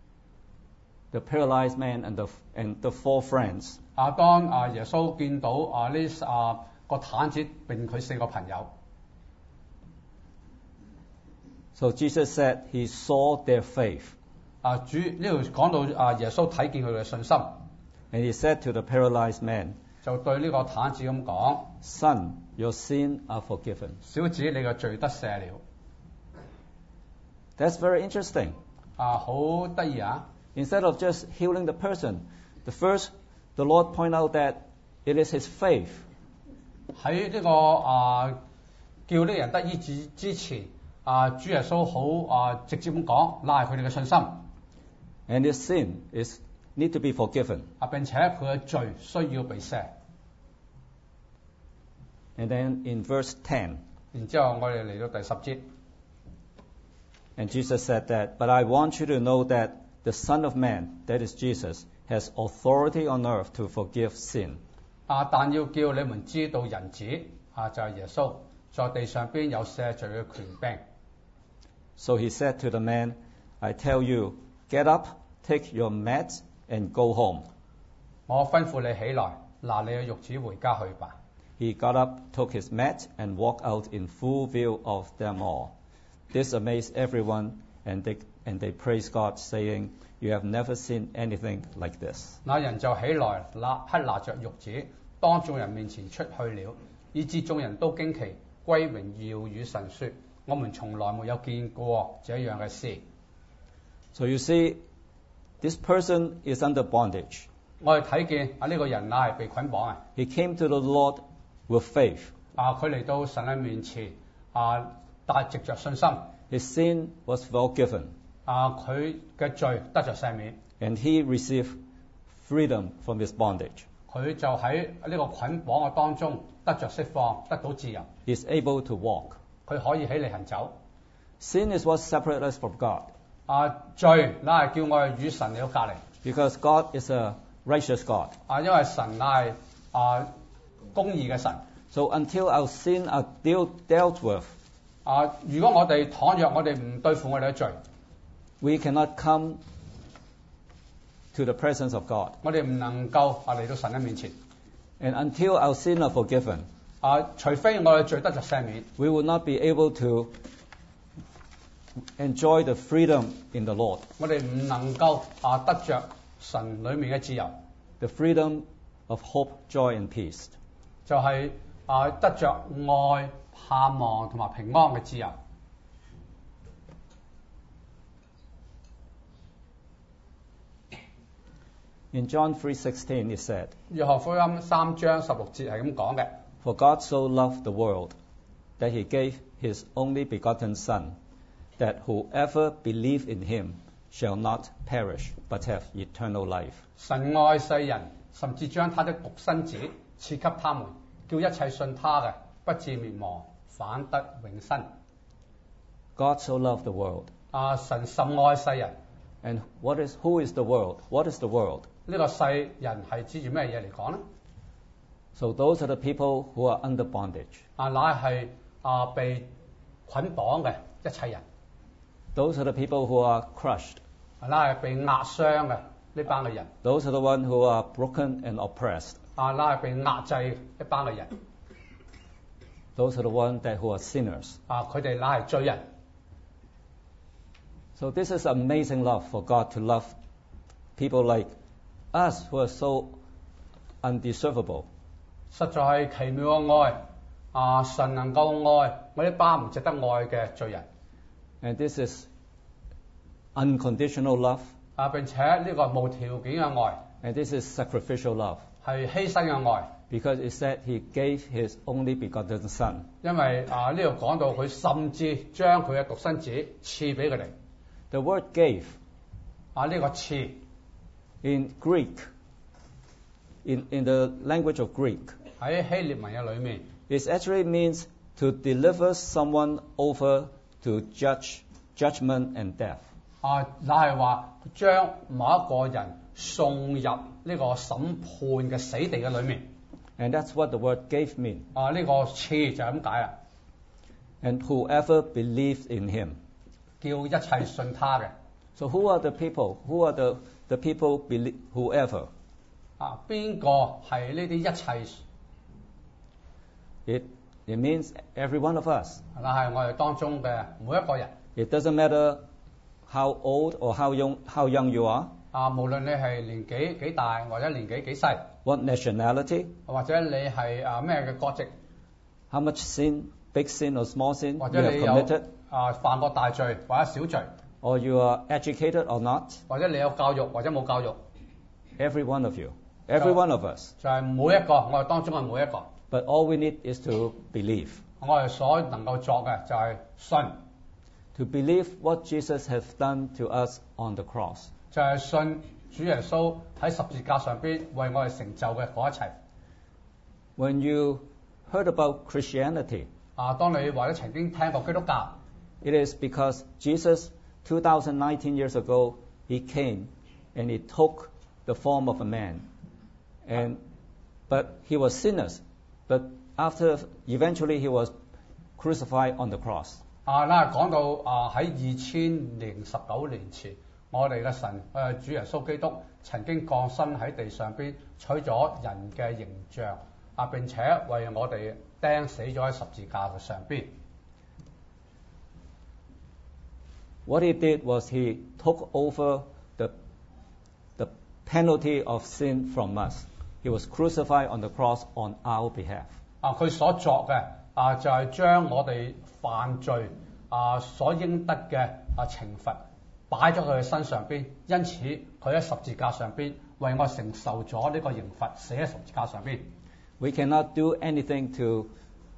the paralyzed man and the and the four friends, 啊，當啊耶穌見到啊呢啊個毯子並佢四個朋友。 so Jesus said He saw their faith. 啊，主呢度講到啊耶穌睇見佢哋嘅信心。 And He said to the paralyzed man, 就對呢個毯子咁講 Son, your sins are forgiven. 小子，你嘅罪得赦了。 That's very interesting. 啊，好得意啊！ Instead of just healing the person, the first, the Lord point out that it is His faith. 喺呢個啊叫呢人得醫治之前，啊主耶穌好啊直接咁講，拉佢哋嘅信心。 And his sin is need to be forgiven. 啊，並且佢嘅罪需要被赦。 And then in verse ten, 然之後我哋嚟到第十節。 and Jesus said that, but I want you to know that the Son of Man, that is Jesus, has authority on earth to forgive sin. 啊，但要叫你們知道人子啊就係耶穌，在地上邊有赦罪嘅權柄。 So he said to the man, I tell you, get up, take your mat, and go home. 我吩咐你起來， 拿你嘅褥子回家去吧。 He got up, took his mat, and walked out in full view of them all. This amazed everyone, and they, and they praised God, saying, You have never seen anything like this. 那人就起來，立刻拿着褥子，當眾人面前出去了，以致眾人都驚奇，歸榮耀與神說：我們從來沒有見過這樣嘅事。 So you see, this person is under bondage. 我哋睇見啊呢個人啊係被捆綁啊， He came to the Lord with faith. 啊佢嚟到神嘅面前啊，帶藉着信心， His sin was forgiven, 啊佢嘅罪得着赦免， and he received freedom from his bondage. 佢就喺呢個捆綁嘅當中得着釋放，得到自由， He is able to walk. 佢可以起嚟行走。 Sin is what separates us from God, 啊罪乃係叫我哋與神嚟到隔離， because God is a righteous God. 啊因為神乃係啊公義嘅神。 So until our sin are deal, dealt with, 啊如果我哋倘若我哋唔對付我哋嘅罪， we cannot come to the presence of God. 我哋唔能夠啊嚟到神嘅面前。 And until our sin are forgiven, 啊除非我哋罪得着赦免， we will not be able to enjoy the freedom in the Lord, 我哋唔能夠啊得着神裡面嘅自由， the freedom of hope, joy, and peace. 就係、啊得着愛、盼望同埋平安嘅自由。 In John three sixteen, it said, 約翰福音三章十六節係咁講嘅。 For God so loved the world that he gave his only begotten Son, that whoever believes in him shall not perish, but have eternal life. 神愛世人，甚至將他的獨生子賜給他們，叫一切信他嘅不至滅亡，反得永生。 God so loved the world. 啊，神甚愛世人。 And what is, who is the world? What is the world? 呢個世人係指住咩嘢嚟講呢？ So those are the people who are under bondage. 啊，乃係啊被捆綁嘅一切人， Those are the people who are crushed. 啊，乃係被壓傷嘅呢班嘅人， Those are the ones who are broken and oppressed. 啊，乃係被壓制一班嘅人， Those are the ones that who are sinners. 啊，佢哋乃係罪人。 So this is amazing love for God to love people like us who are so undeservable. 實在係奇妙嘅愛，啊，神能夠愛我呢班唔值得愛嘅罪人， And this is unconditional love. 啊，並且呢個無條件嘅愛， And this is sacrificial love. 係犧牲嘅愛， Because it said he gave his only begotten Son. 因為啊呢度講到佢甚至將佢嘅獨生子賜俾佢哋。 The word gave 啊呢個賜 in Greek, in, in the language of Greek, 喺希臘文嘅裏面， it actually means to deliver someone over to judge, judgment and death. 啊乃係話將某一個人送入呢個審判嘅死地嘅裏面。 And that's what the word gave mean. 啊呢、這個賜就係咁解啊， And whoever believes in him. 叫一切信他嘅。 So who are the people? Who are the, the people, belie- whoever? 啊邊個係呢啲一切？ It, it means every one of us. 乃係我哋當中嘅每一個人。 It doesn't matter how old or how young, how young you are, 啊無論你係年紀幾大或者年紀幾細， what nationality, 或者你係啊咩嘅國籍， how much sin, big sin or small sin 或 you 者 have 你有 committed, 啊犯過大罪或者小罪， or you are educated or not, 或者你有教育或者冇教育， every one of you, every one of us. 就係每一個我哋當中嘅每一個。 But all we need is to believe. 我哋所能夠作嘅就係信， To believe what Jesus has done to us on the cross. 就係信主耶穌喺十字架上邊為我哋成就嘅嗰一切。 When you heard about Christianity, 啊，當你或者曾經聽過基督教， it is because Jesus, two thousand nineteen years ago, he came and he took the form of a man. And, but he was sinners. But after, eventually he was crucified on the cross. 啊，嗱講到啊喺二千零十九年前， 我哋嘅神誒主耶穌基督曾經降生喺地上邊，取咗人嘅形象啊，並且為我哋釘死咗喺十字架嘅上邊。 What he did was he took over the the penalty of sin from us. He was crucified on the cross on our behalf. 啊，佢所作嘅啊就係將我哋犯罪啊所應得嘅啊懲罰擺咗佢嘅身上邊，因此佢喺十字架上邊為我承受咗呢個刑罰，死喺十字架上邊。 We cannot do anything to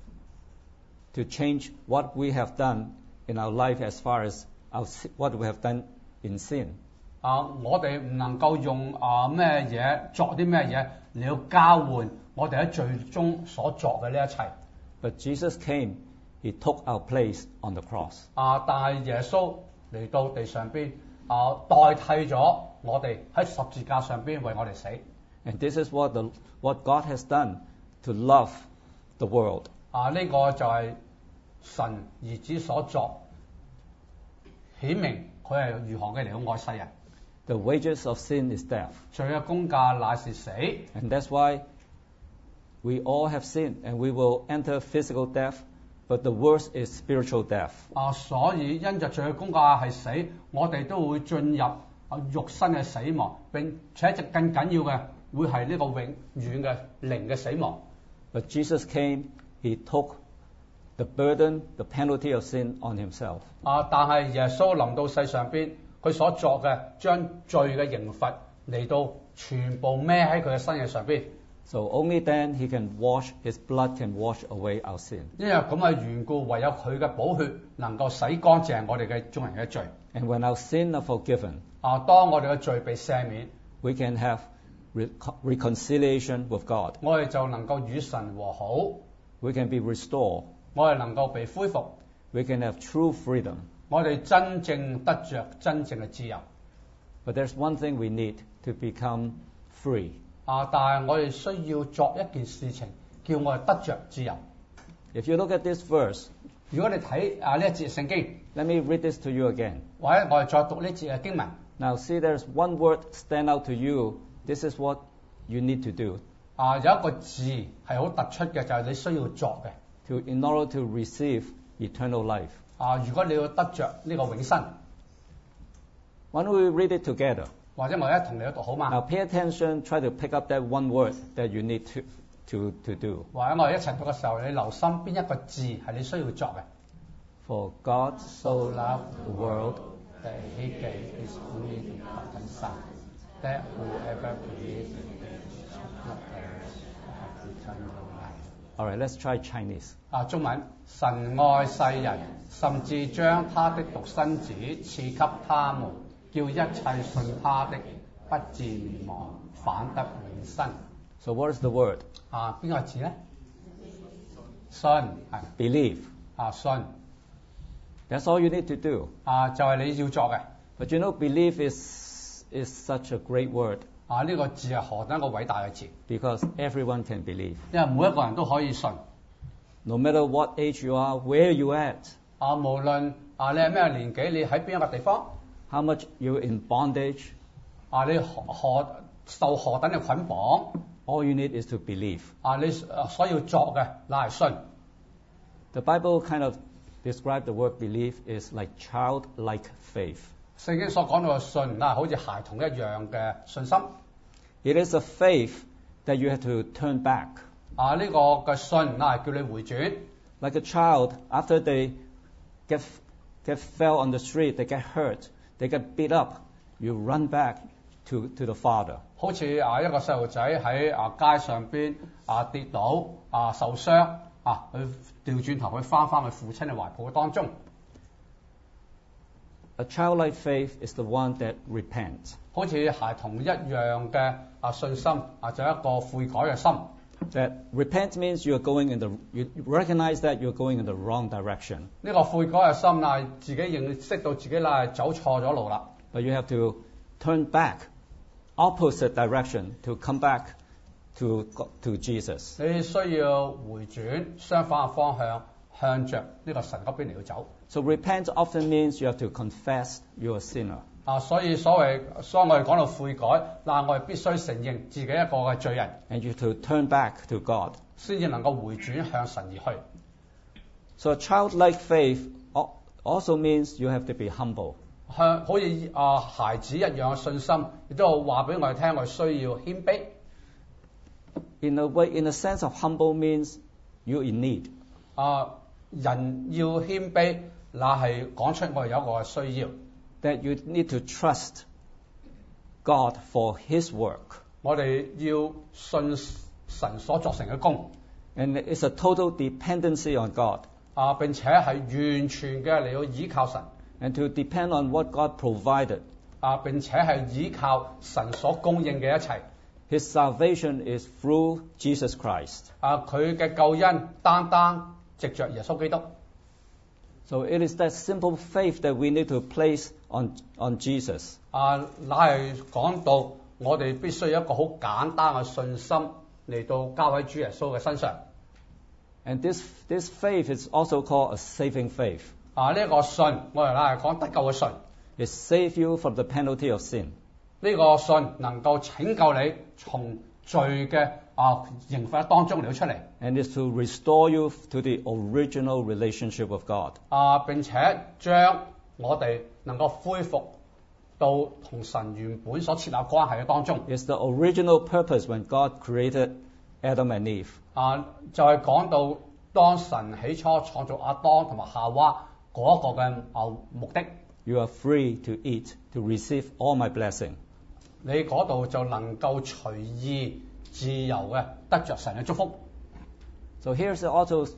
to change what we have done in our life as far as our, what we have done in sin. 啊，我哋唔能夠用啊咩嘢作啲咩嘢嚟到交換我哋喺罪中所作嘅呢一切。 But Jesus came, he took our place on the cross. 啊，但係耶穌嚟到地上邊啊，代替咗我哋喺十字架上邊為我哋死。 And this is what the what God has done to love the world. 啊，呢、這個就係神兒子所作，顯明佢係如何嘅嚟到愛世人。 The wages of sin is death. 罪嘅工價乃是死。 And that's why we all have sinned and we will enter physical death, but the worst is spiritual death. 啊，所以因着罪嘅工價係死，我哋都會進入啊肉身嘅死亡，並且就更緊要嘅會係呢個永遠嘅靈嘅死亡。 But Jesus came, he took the burden, the penalty of sin on himself. 啊，但係耶穌臨到世上邊，佢所作嘅將罪嘅刑罰嚟到全部孭喺佢嘅身嘅上邊。 So only then he can wash, his blood can wash away our sin. 因為咁嘅緣故，唯有佢嘅寶血能夠洗乾淨我哋嘅眾人嘅罪。 And when our sin are forgiven, 啊，當我哋嘅罪被赦免， we can have re- reconciliation with God. 我哋就能夠與神和好， We can be restored. 我哋能夠被恢復， We can have true freedom. 我哋真正得着真正嘅自由。 But there's one thing we need to become free. 啊，但係我哋需要作一件事情，叫我哋得着自由。 If you look at this verse, 如果你睇啊呢一節聖經， let me read this to you again. 或者我哋再讀呢節嘅經文。 Now see, there's one word stand out to you. This is what you need to do 啊，有一個字係好突出嘅，就係、是、你需要作嘅。 to, in order to receive eternal life. 啊，如果你要得着呢個永生， Why don't we read it together? 或者我一同你一讀好嘛？ Now pay attention, try to pick up that one word that you need to, to, to do. 或者我哋一齊讀嘅時候，你留心邊一個字係你需要作嘅。 For God so loved the world that he gave his only begotten Son, that whoever believes in him shall not perish but have eternal life. All right, let's try Chinese. 啊，中文，神愛世人，甚至將他的獨生子賜給他們，叫一切信他的不至滅亡，反得永生。 So what is the word? 啊，邊個字咧？信係 Believe. 啊，信 That's all you need to do. 啊，就係、是、你要作嘅。 But you know, believe is, is such a great word 啊，呢、這個字係何等一個偉大嘅字， because everyone can believe. 因為每一個人都可以信。 No matter what age you are, where you at, 啊，無論啊你係咩年紀，你喺邊一個地方， how much you're in bondage, 啊你何何受何等嘅捆綁， all you need is to believe. 啊你所要作嘅乃係信。 The Bible kind of describes the word believe is like childlike faith. 聖經所講到嘅信，嗱好似孩童一樣嘅信心。 It is a faith that you have to turn back. 啊呢、這個嘅信，嗱叫你回轉。 Like a child, after they get, get fell on the street, they get hurt, they get beat up, you run back to, to the father. 好似啊一個細路仔喺啊街上邊啊跌倒啊受傷啊，佢調轉頭去翻返去父親嘅懷抱當中。 A childlike faith is the one that repents. 好似孩童一樣嘅啊信心啊，就一個悔改嘅心。 That repent means you are going in the, you recognize that you're going in the wrong direction. 呢個悔改嘅心嗱，自己認識到自己啦走錯咗路啦。 But you have to turn back, opposite direction, to come back to, to Jesus. 你需要回轉相反嘅方向，向着呢個神嗰邊嚟到走。 So repent often means you have to confess you're a sinner. 啊，所以所謂，所以我哋講到悔改，嗱，我哋必須承認自己一個嘅罪人， and you to turn back to God. 先至能夠回轉向神而去。 So a childlike faith also means you have to be humble. 向好似啊孩子一樣嘅信心，亦都話俾我哋聽，我哋需要謙卑。 In a way, in a sense of humble means you're in need. 啊，人要謙卑，那係講出我哋有一個需要。 That you need to trust God for His work. 我哋要信神所作成嘅功。 And it's a total dependency on God. 啊，並且係完全嘅嚟到依靠神。 And to depend on what God provided. 啊，並且係依靠神所供應嘅一切。 His salvation is through Jesus Christ. 啊，佢嘅救恩單單藉着耶穌基督。 So it is that simple faith that we need to place on on Jesus. 啊，乃係講到我哋必須有一個好簡單嘅信心嚟到交喺主耶穌嘅身上。 And this this faith is also called a saving faith. 啊，呢一個信，我哋乃係講得救嘅信。 It saves you from the penalty of sin. 呢個信能夠拯救你從罪嘅啊刑罰當中嚟到出嚟。 And it's to restore you to the original relationship with God. 啊，並且將我哋能夠恢復到同神原本所設立關係嘅當中。 It's the original purpose when God created Adam and Eve. 啊，就係、是、講到當神起初創造亞當同埋夏娃嗰個嘅啊目的。 You are free to eat, to receive all my blessing. 你嗰度就能夠隨意自由嘅得着神嘅祝福。 So here's also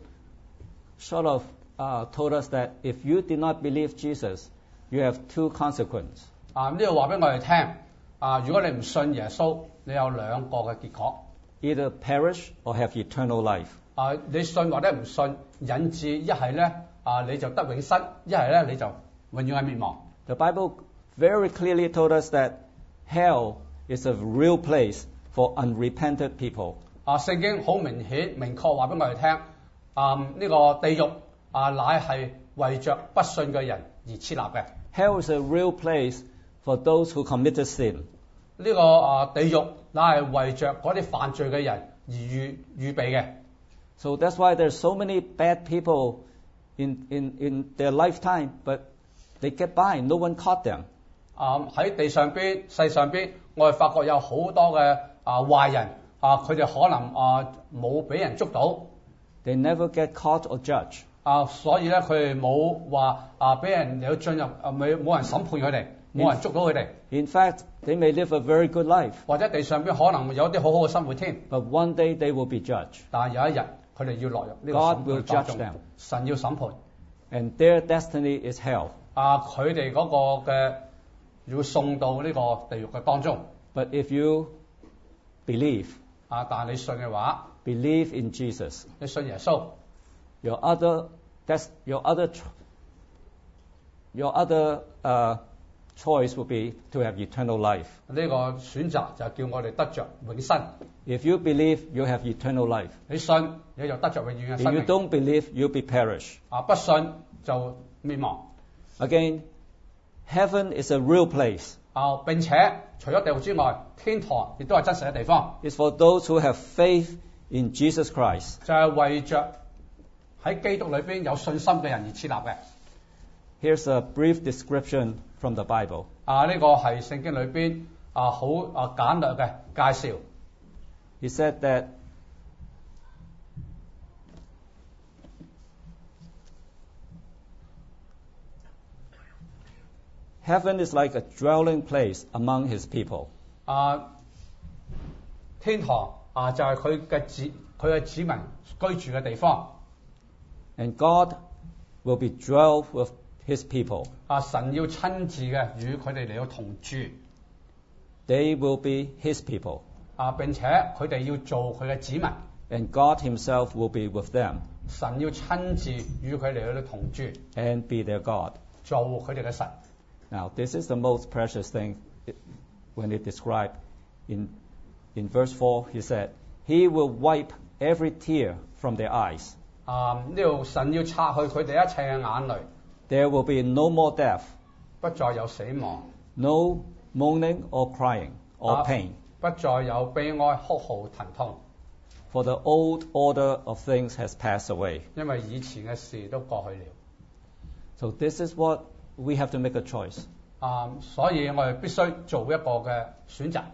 sort of uh, told us that if you did not believe Jesus, you have two consequences. 啊，呢度話俾我哋聽，啊，如果你唔信耶穌，你有兩個嘅結果。 Either perish or have eternal life. 啊，你信或者唔信，引致一係咧啊你就得永生，一係咧你就永遠係滅亡。 The Bible very clearly told us that hell is a real place for unrepentant people. 啊，聖經好明顯明確話俾我哋聽，啊呢、這個地獄啊乃係為着不信嘅人而設立嘅。 Hell is a real place for those who committed sin. 呢、這個啊地獄乃係為着嗰啲犯罪嘅人而預預備嘅。 So that's why there's so many bad people in, in, in their lifetime, but they get by, no one caught them. 啊喺地上邊、世上邊，我哋發覺有好多嘅啊壞人啊，佢哋可能啊冇俾人捉到。 They never get caught or judged. 啊，所以咧佢哋冇話啊俾人有進入啊冇冇人審判佢哋，冇人捉到佢哋。 In fact, they may live a very good life. 或者地上邊可能有啲好好嘅生活添。 But one day they will be judged. 但係有一日佢哋要落入呢個 God 審 will 判當 judge 中 them. 神要審判。 And their destiny is hell. 啊，佢哋嗰個嘅要送到呢個地獄嘅當中。 But if you believe, 啊，但係你信嘅話， believe in Jesus, 你信耶穌， your other, that's your other, your other uh, choice will be to have eternal life. 呢個選擇就係叫我哋得着永生。 If you believe, you have eternal life. 你信，你就得着永遠嘅 If 生 you 命。 don't believe, you'll be perish. 啊，不信就滅亡。 Again, heaven is a real place. 啊，並且除咗地獄之外，天堂亦都係真實嘅地方。 It's for those who have faith in Jesus Christ. 就係為着喺基督裏邊有信心嘅人而設立嘅。 Here's a brief description from the Bible. 啊，呢個係聖經裏邊啊好啊簡略嘅介紹。 He said that heaven is like a dwelling place among his people. 啊，天堂啊就係佢嘅子佢嘅子民居住嘅地方。 And God will be dwell with his people. 啊，神要親自嘅與佢哋嚟到同住。 They will be his people. 啊，並且佢哋要做佢嘅子民。 And God himself will be with them 神要親自與佢哋嚟到同住， and be their God. 做佢哋嘅神。 Now, this is the most precious thing when it described in, in verse four. He said, He will wipe every tear from their eyes. 啊，呢度神要擦去佢哋一切嘅眼淚， There will be no more death, 不再有死亡， No moaning or crying or pain. 不再有悲哀、哭號、疼痛， For the old order of things has passed away. 因為以前嘅事都過去了。 So this is what we have to make a choice. 啊，所以我哋必須做一個嘅選擇，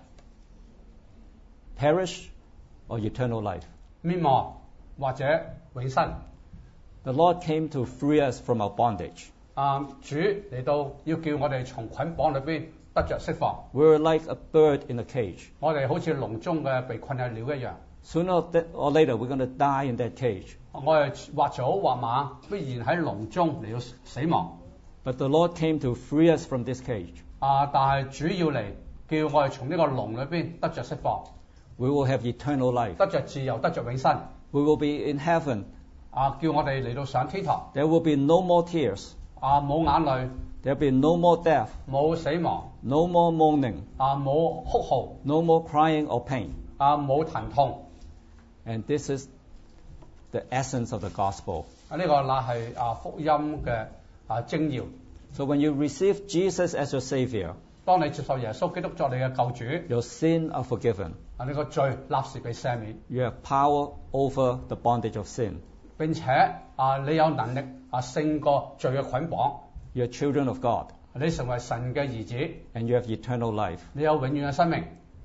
Perish or eternal life. 滅亡或者永生。 The Lord came to free us from our bondage. 啊，主嚟到要叫我哋從捆綁裏邊得着釋放。 We're like a bird in a cage. 我哋好似籠中嘅被困嘅鳥一樣， Sooner or later, we're going to die in that cage. 我哋或早或晚必然喺籠中嚟到死亡。 But the Lord came to free us from this cage. 啊，但係主要嚟叫我哋從呢個籠裏邊得着釋放， We will have eternal life. 得着自由，得着永生。 We will be in heaven. 啊，叫我哋嚟到上天堂。 There will be no more tears. 啊，冇眼淚， There will be no more death. 冇死亡， No more moaning. 啊，冇哭號， No more crying or pain. 啊，冇疼痛。 And this is the essence of the gospel. 啊，呢個乃係啊福音嘅啊精要。 So when you receive Jesus as your Savior, 當你接受耶穌基督作你嘅救主， your sins are forgiven. 啊，你個罪立時被赦免， You have power over the bondage of sin. 並且啊你有能力啊勝過罪嘅捆綁， You are children of God, 你成為神嘅兒子， and you have eternal life. 你有永遠嘅生命。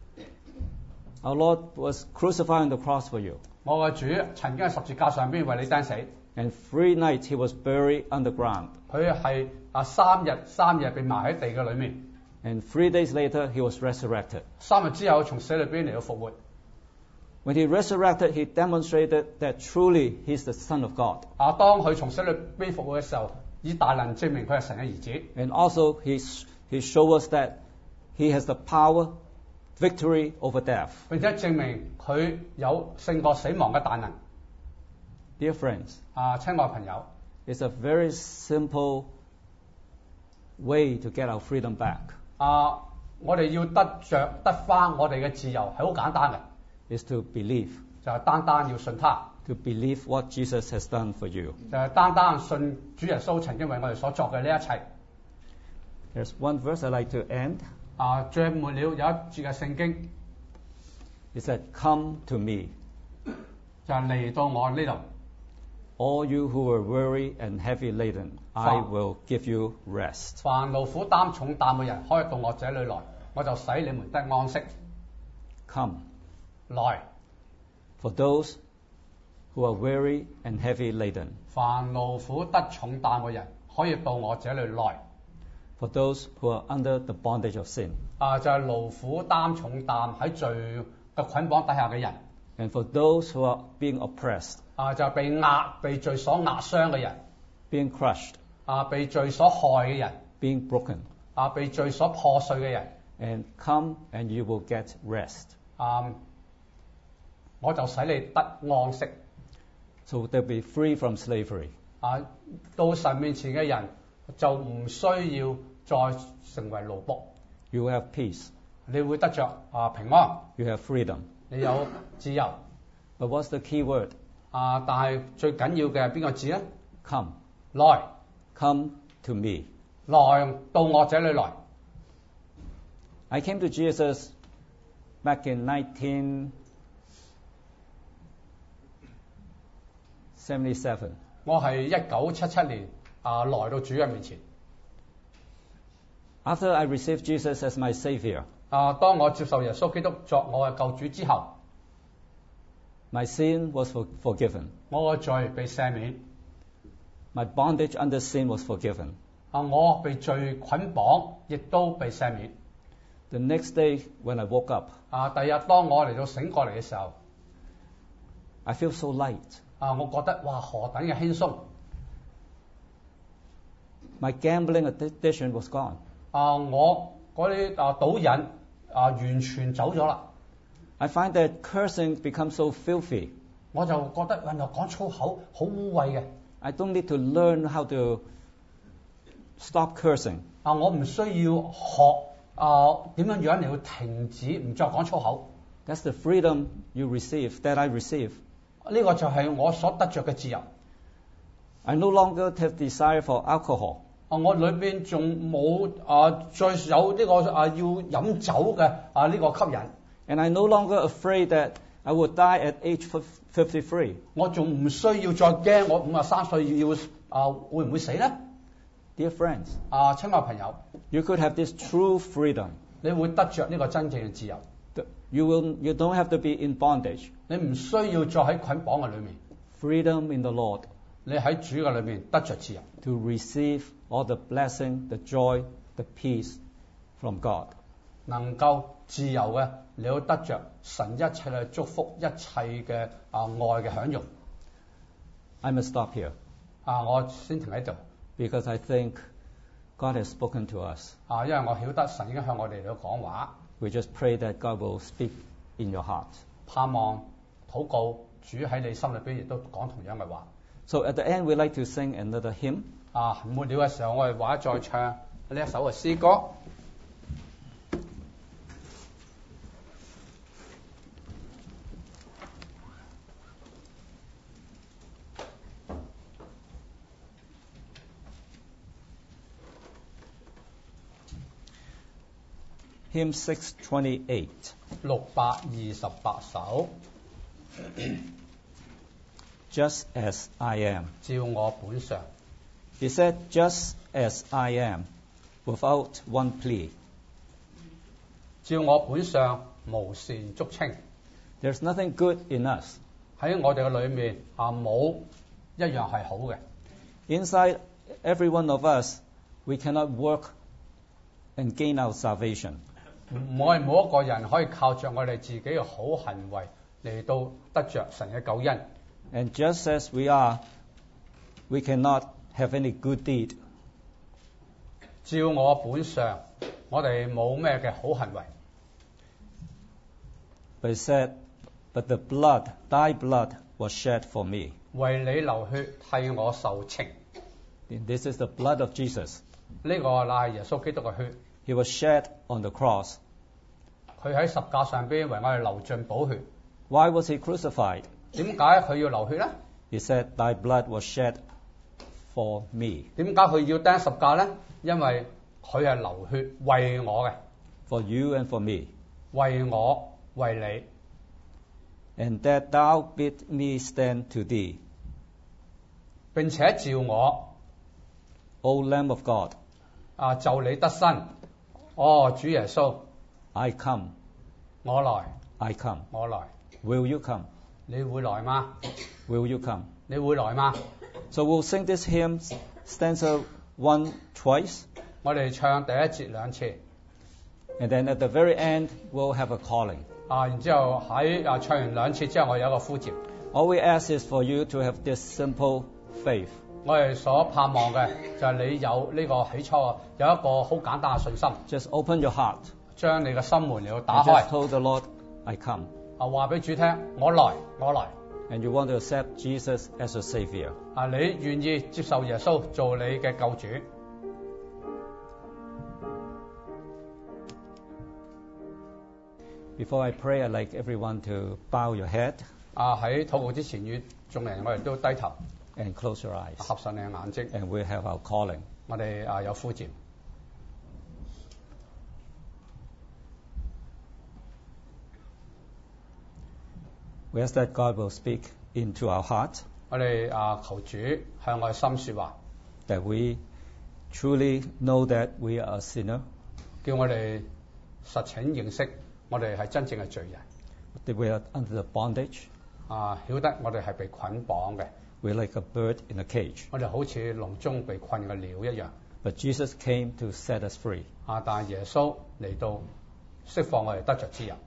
Our Lord was crucified on the cross for you. 我嘅主曾經喺十字架上邊為你釘死， And three nights he was buried underground. 佢係啊三日三夜被埋喺地嘅裏面， And three days later he was resurrected. 三日之後從死裏邊嚟到復活。 When he resurrected, he demonstrated that truly he's the Son of God. 啊，當佢從死裏邊復活嘅時候，以大能證明佢係神嘅兒子。 And also he, he showed us that he has the power, victory over death. 並且證明佢有勝過死亡嘅大能。 Dear friends, 啊，親愛朋友， it's a very simple way to get our freedom back. 啊，我哋要得着得翻我哋嘅自由係好簡單嘅， Is to believe. 就係單單要信他， To believe what Jesus has done for you. 就係單單信主耶穌曾經為我哋所作嘅呢一切。 There's one verse I like to end. 啊，最末了有一節嘅聖經 It said, Come to me, 就係嚟到我呢度。 all you who are weary and heavy laden, I will give you rest. 凡勞苦擔重擔嘅人，可以到我這裏來，我就使你們得安息。 Come. 來， For those who are weary and heavy laden, 凡勞苦得重擔嘅人，可以到我這裏來。 for those who are under the bondage of sin, 啊，就係、是、勞苦擔重擔喺罪嘅捆綁底下嘅人。 and for those who are being oppressed, 啊，就係、是、被壓、被罪所壓傷嘅人。 being crushed, 啊，被罪所害嘅人。 being broken, 啊，被罪所破碎嘅人。 and come and you will get rest. 啊，我就使你得安息。 So they'll be free from slavery. 啊，到神面前嘅人就唔需要再成為奴僕， You will have peace. 你會得着啊平安， You have freedom. 你有自由。 But what's the key word? 啊，但係最緊要嘅係邊個字咧？ Come. 來， Come to me. 來到我這裏來。 I came to Jesus back in nineteen seventy-seven. 我係一九七七年啊來到主嘅面前。 After I received Jesus as my Savior, 啊，當我接受耶穌基督作我嘅救主之後， my sin was for- forgiven. 我嘅罪被赦免。 My bondage under sin was forgiven. 啊，我被罪捆綁，亦都被赦免。 The next day when I woke up, 啊，第日當我嚟到醒過嚟嘅時候， I feel so light. 啊，我覺得哇何等嘅輕鬆。 My gambling addiction was gone. 啊，我嗰啲啊賭癮啊完全走咗啦。 I find that cursing becomes so filthy. 我就覺得原來講粗口好污穢嘅。 I don't need to learn how to stop cursing. 啊，我唔需要學啊點樣樣嚟到停止唔再講粗口。 That's the freedom you receive, that I receive. 呢個就係我所得着嘅自由。 I no longer have desire for alcohol. 啊，我裏邊仲冇啊，再有呢個啊要飲酒嘅啊呢個吸引。 And I'm no longer afraid that I will die at age fifty-three. 我仲唔需要再驚我五十三歲要啊會唔會死咧？ Dear friends, 啊，親愛朋友， you could have this true freedom. 你會得着呢個真正嘅自由。 You will, you don't have to be in bondage. 你唔需要再喺捆綁嘅裏面。 Freedom in the Lord. 你喺主嘅裏面得着自由。 To receive all the blessing, the joy, the peace from God. 能夠自由嘅，你要得着神一切嘅祝福，一切嘅啊愛嘅享用。 I must stop here. 啊，我先停喺度。 Because I think God has spoken to us. 啊，因為我曉得神已經向我哋嚟講話。 We just pray that God will speak in your heart. 盼望禱告，主喺你心裏邊亦都講同樣嘅話。 So at the end, we like to sing another hymn. 啊，末了嘅時候，我哋話再唱呢一首嘅詩歌。 Hymn six twenty-eight. 六百二十八首。 Just as I am. 照我本相。 He said, just as I am, without one plea. 照我本相，無善足稱。 There's nothing good in us. 喺我哋嘅裏面啊，冇一樣係好嘅。 Inside every one of us, we cannot work and gain our salvation. 我哋冇一個人可以靠着我哋自己嘅好行為嚟到得着神嘅救恩。 And just as we are, we cannot have any good deed. 照我本相，我哋冇咩嘅好行為。 But he said, but the blood, thy blood, was shed for me. 為你流血，替我受懲。 And this is the blood of Jesus. 呢個乃係耶穌基督嘅血。 He was shed on the cross. 佢喺十架上邊為我哋流盡寶血。 Why was he crucified? 點解佢要流血咧？ He said, thy blood was shed for me. 點解佢要釘十架咧？因為佢係流血為我嘅， For you and for me. 為我為你。 And that thou bid me stand to thee, 並且召我 O Lamb of God, 啊，就你得生。哦，主耶穌， I come, 我來， I come. 我來。 Will you come? 你會來嗎？ Will you come? 你會來嗎？ So we'll sing this hymn, stanza one twice, 我哋唱第一節兩次， and then at the very end, we'll have a calling. 啊，然之後喺啊唱完兩次之後，我有一個呼召。 All we ask is for you to have this simple faith. 我哋所盼望嘅就係你有呢個起初有一個好簡單嘅信心， Just open your heart 將你嘅心門嚟到打 and just 開， told the Lord, I come. 啊話俾主聽，我來，我來。 And you want to accept Jesus as your Savior. 啊，你願意接受耶穌做你嘅救主？ Before I pray, I'd like everyone to bow your head 啊，喺禱告之前，與眾人我哋都低頭， and close your eyes. 合上你嘅眼睛， And we'll have our calling. 我哋啊有呼召。 We ask that God will speak into our heart, 我哋啊求主向我哋心説話， that we truly know that we are a sinner, 叫我哋實情認識我哋係真正嘅罪人。 that we are under the bondage. 啊，曉得我哋係被捆綁嘅， We're like a bird in a cage. 我哋好似籠中被困嘅鳥一樣。 But Jesus came to set us free. 啊，但係耶穌嚟到釋放我哋得着自由。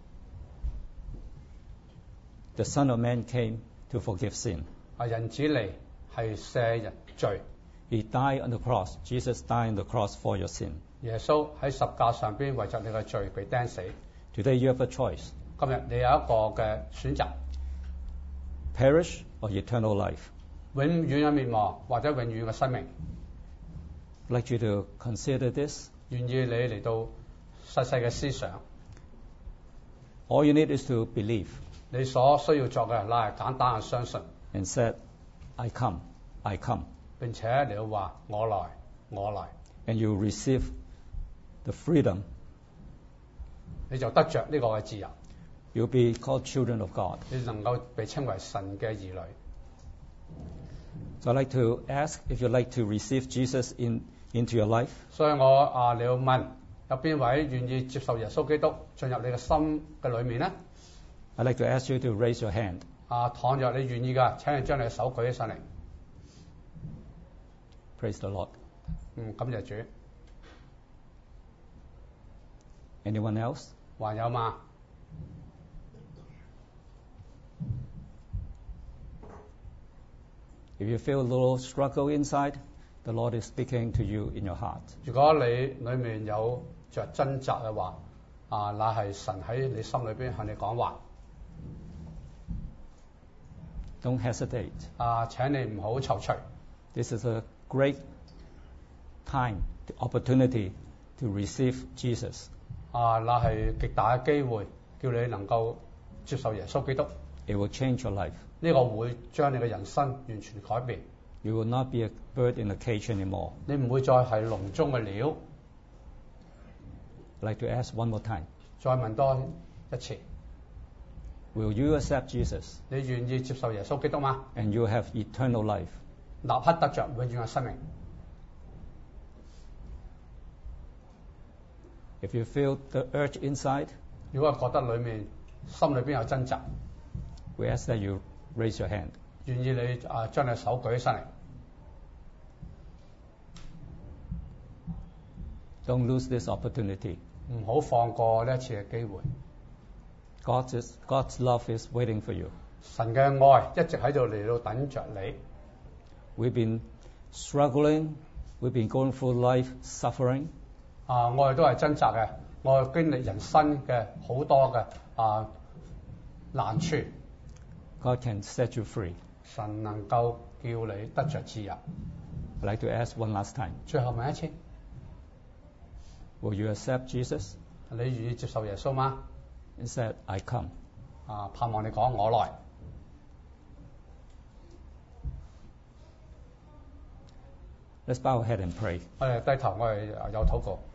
The Son of Man came to forgive sin. 啊，人子嚟係赦人罪。 He died on the cross. Jesus died on the cross for your sin. 耶穌喺十架上邊為着你嘅罪被釘死。 Today you have a choice. 今日你有一個嘅選擇， Perish or eternal life. 永遠嘅滅亡或者永遠嘅生命。 I'd like you to consider this. 願意你嚟到細細嘅思想。 All you need is to believe 你所需要作嘅乃係簡單嘅相信， and said, I come, I come. 並且你要話我來， 我來， and you receive the freedom. 你就得着呢個嘅自由， You'll be called children of God. 你能夠被稱為神嘅兒女。 So I'd like to ask if you'd like to receive Jesus in, into your life. 所以我啊，你要問有邊位願意接受耶穌基督進入你嘅心嘅裏面呢？ I'd like to ask you to raise your hand. 啊，倘若你願意㗎，請你將你嘅手舉起上嚟。 Praise the Lord. 嗯，感謝主。 Anyone else? 還有嗎？ If you feel a little struggle inside, the Lord is speaking to you in your heart. 如果你裏面有着掙扎嘅話，啊，那係神喺你心裏邊向你講話。 Don't hesitate. 啊，請你唔好躊躇。 This is a great time, the opportunity to receive Jesus. 啊，那係極大嘅機會，叫你能夠接受耶穌基督。 It will change your life. 呢個會將你嘅人生完全改變。 You will not be a bird in a cage anymore. 你唔會再係籠中嘅鳥。 I'd like to ask one more time. 再問多一次， Will you accept Jesus 你願意接受耶穌基督嗎？ and you have eternal life? 立刻得着永遠嘅生命。 If you feel the urge inside, 如果覺得裏面心裏邊有掙扎， we ask that you raise your hand. 願意你啊將你手舉起身嚟， Don't lose this opportunity. 唔好放過呢一次嘅機會。 God's, God's love is waiting for you. 神嘅愛一直喺度嚟到等着你。 We've been struggling. We've been going through life suffering. 啊，我哋都係掙扎嘅，我哋經歷人生嘅好多嘅啊難處。 God can set you free. 神能夠叫你得着自由。 I'd like to ask one last time. 最後問一次， Will you accept Jesus? 你願意接受耶穌嗎？ And said, I come. 啊，盼望你講我來。 Let's bow our head and pray. 我哋低頭，我哋有禱告。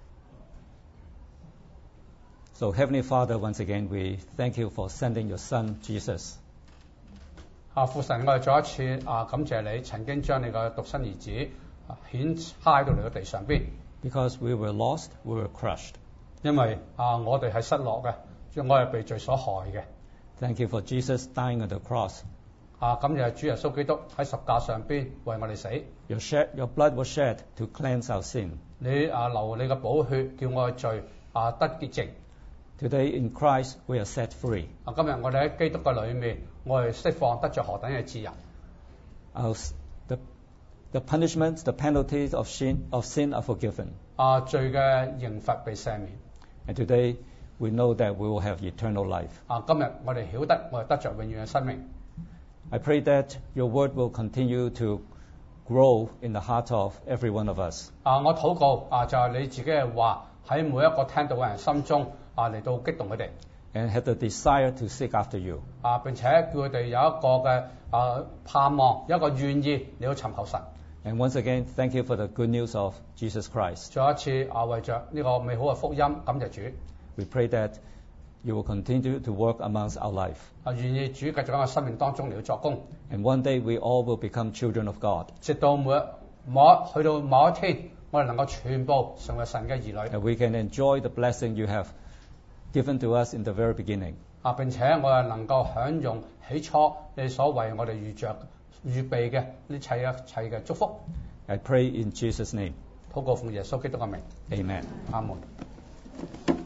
So, Heavenly Father, once again, we thank you for sending your Son, Jesus. 啊，父神，我哋再一次啊感謝你，曾經將你嘅獨生兒子啊顯差到嚟個地上邊。 Because we were lost, we were crushed. 因為啊，我哋係失落嘅，我係被罪所害嘅。 Thank you for Jesus dying on the cross. 啊，感謝主耶穌基督喺十架上邊為我哋死。 Your, shed, your blood was shed to cleanse our sin. 你啊流你嘅寶血，叫我嘅罪啊得潔淨。 Today in Christ, we are set free. 啊，今日我哋喺基督嘅裏面，我哋釋放得着何等嘅自由。 Our, the, the punishments, the penalties of sin, of sin are forgiven. 啊，罪嘅刑罰被赦免。 And today, we know that we will have eternal life. 啊，今日我哋曉得我哋得着永遠嘅生命。 I pray that your word will continue to grow in the heart of every one of us. 啊，我禱告啊，就係、是、你自己嘅話喺每一個聽到嘅人心中啊嚟到激動佢哋。 And have the desire to seek after you. 啊，並且叫佢哋有一個嘅啊盼望，有一個願意嚟到尋求神。 And once again, thank you for the good news of Jesus Christ. 再一次啊，為着呢個美好嘅福音，感謝主。 We pray that you will continue to work amongst our life. 啊，願意主繼續喺我生命當中嚟到作工， And one day we all will become children of God. 直到每一某一去到某一天，我哋能夠全部成為神嘅兒女。 And we can enjoy the blessing you have given to us in the very beginning. 啊，並且我哋能夠享用起初你所為我哋預着預備嘅呢切一切嘅祝福。 I pray in Jesus' name. 禱告奉耶穌基督嘅名， Amen. 阿門。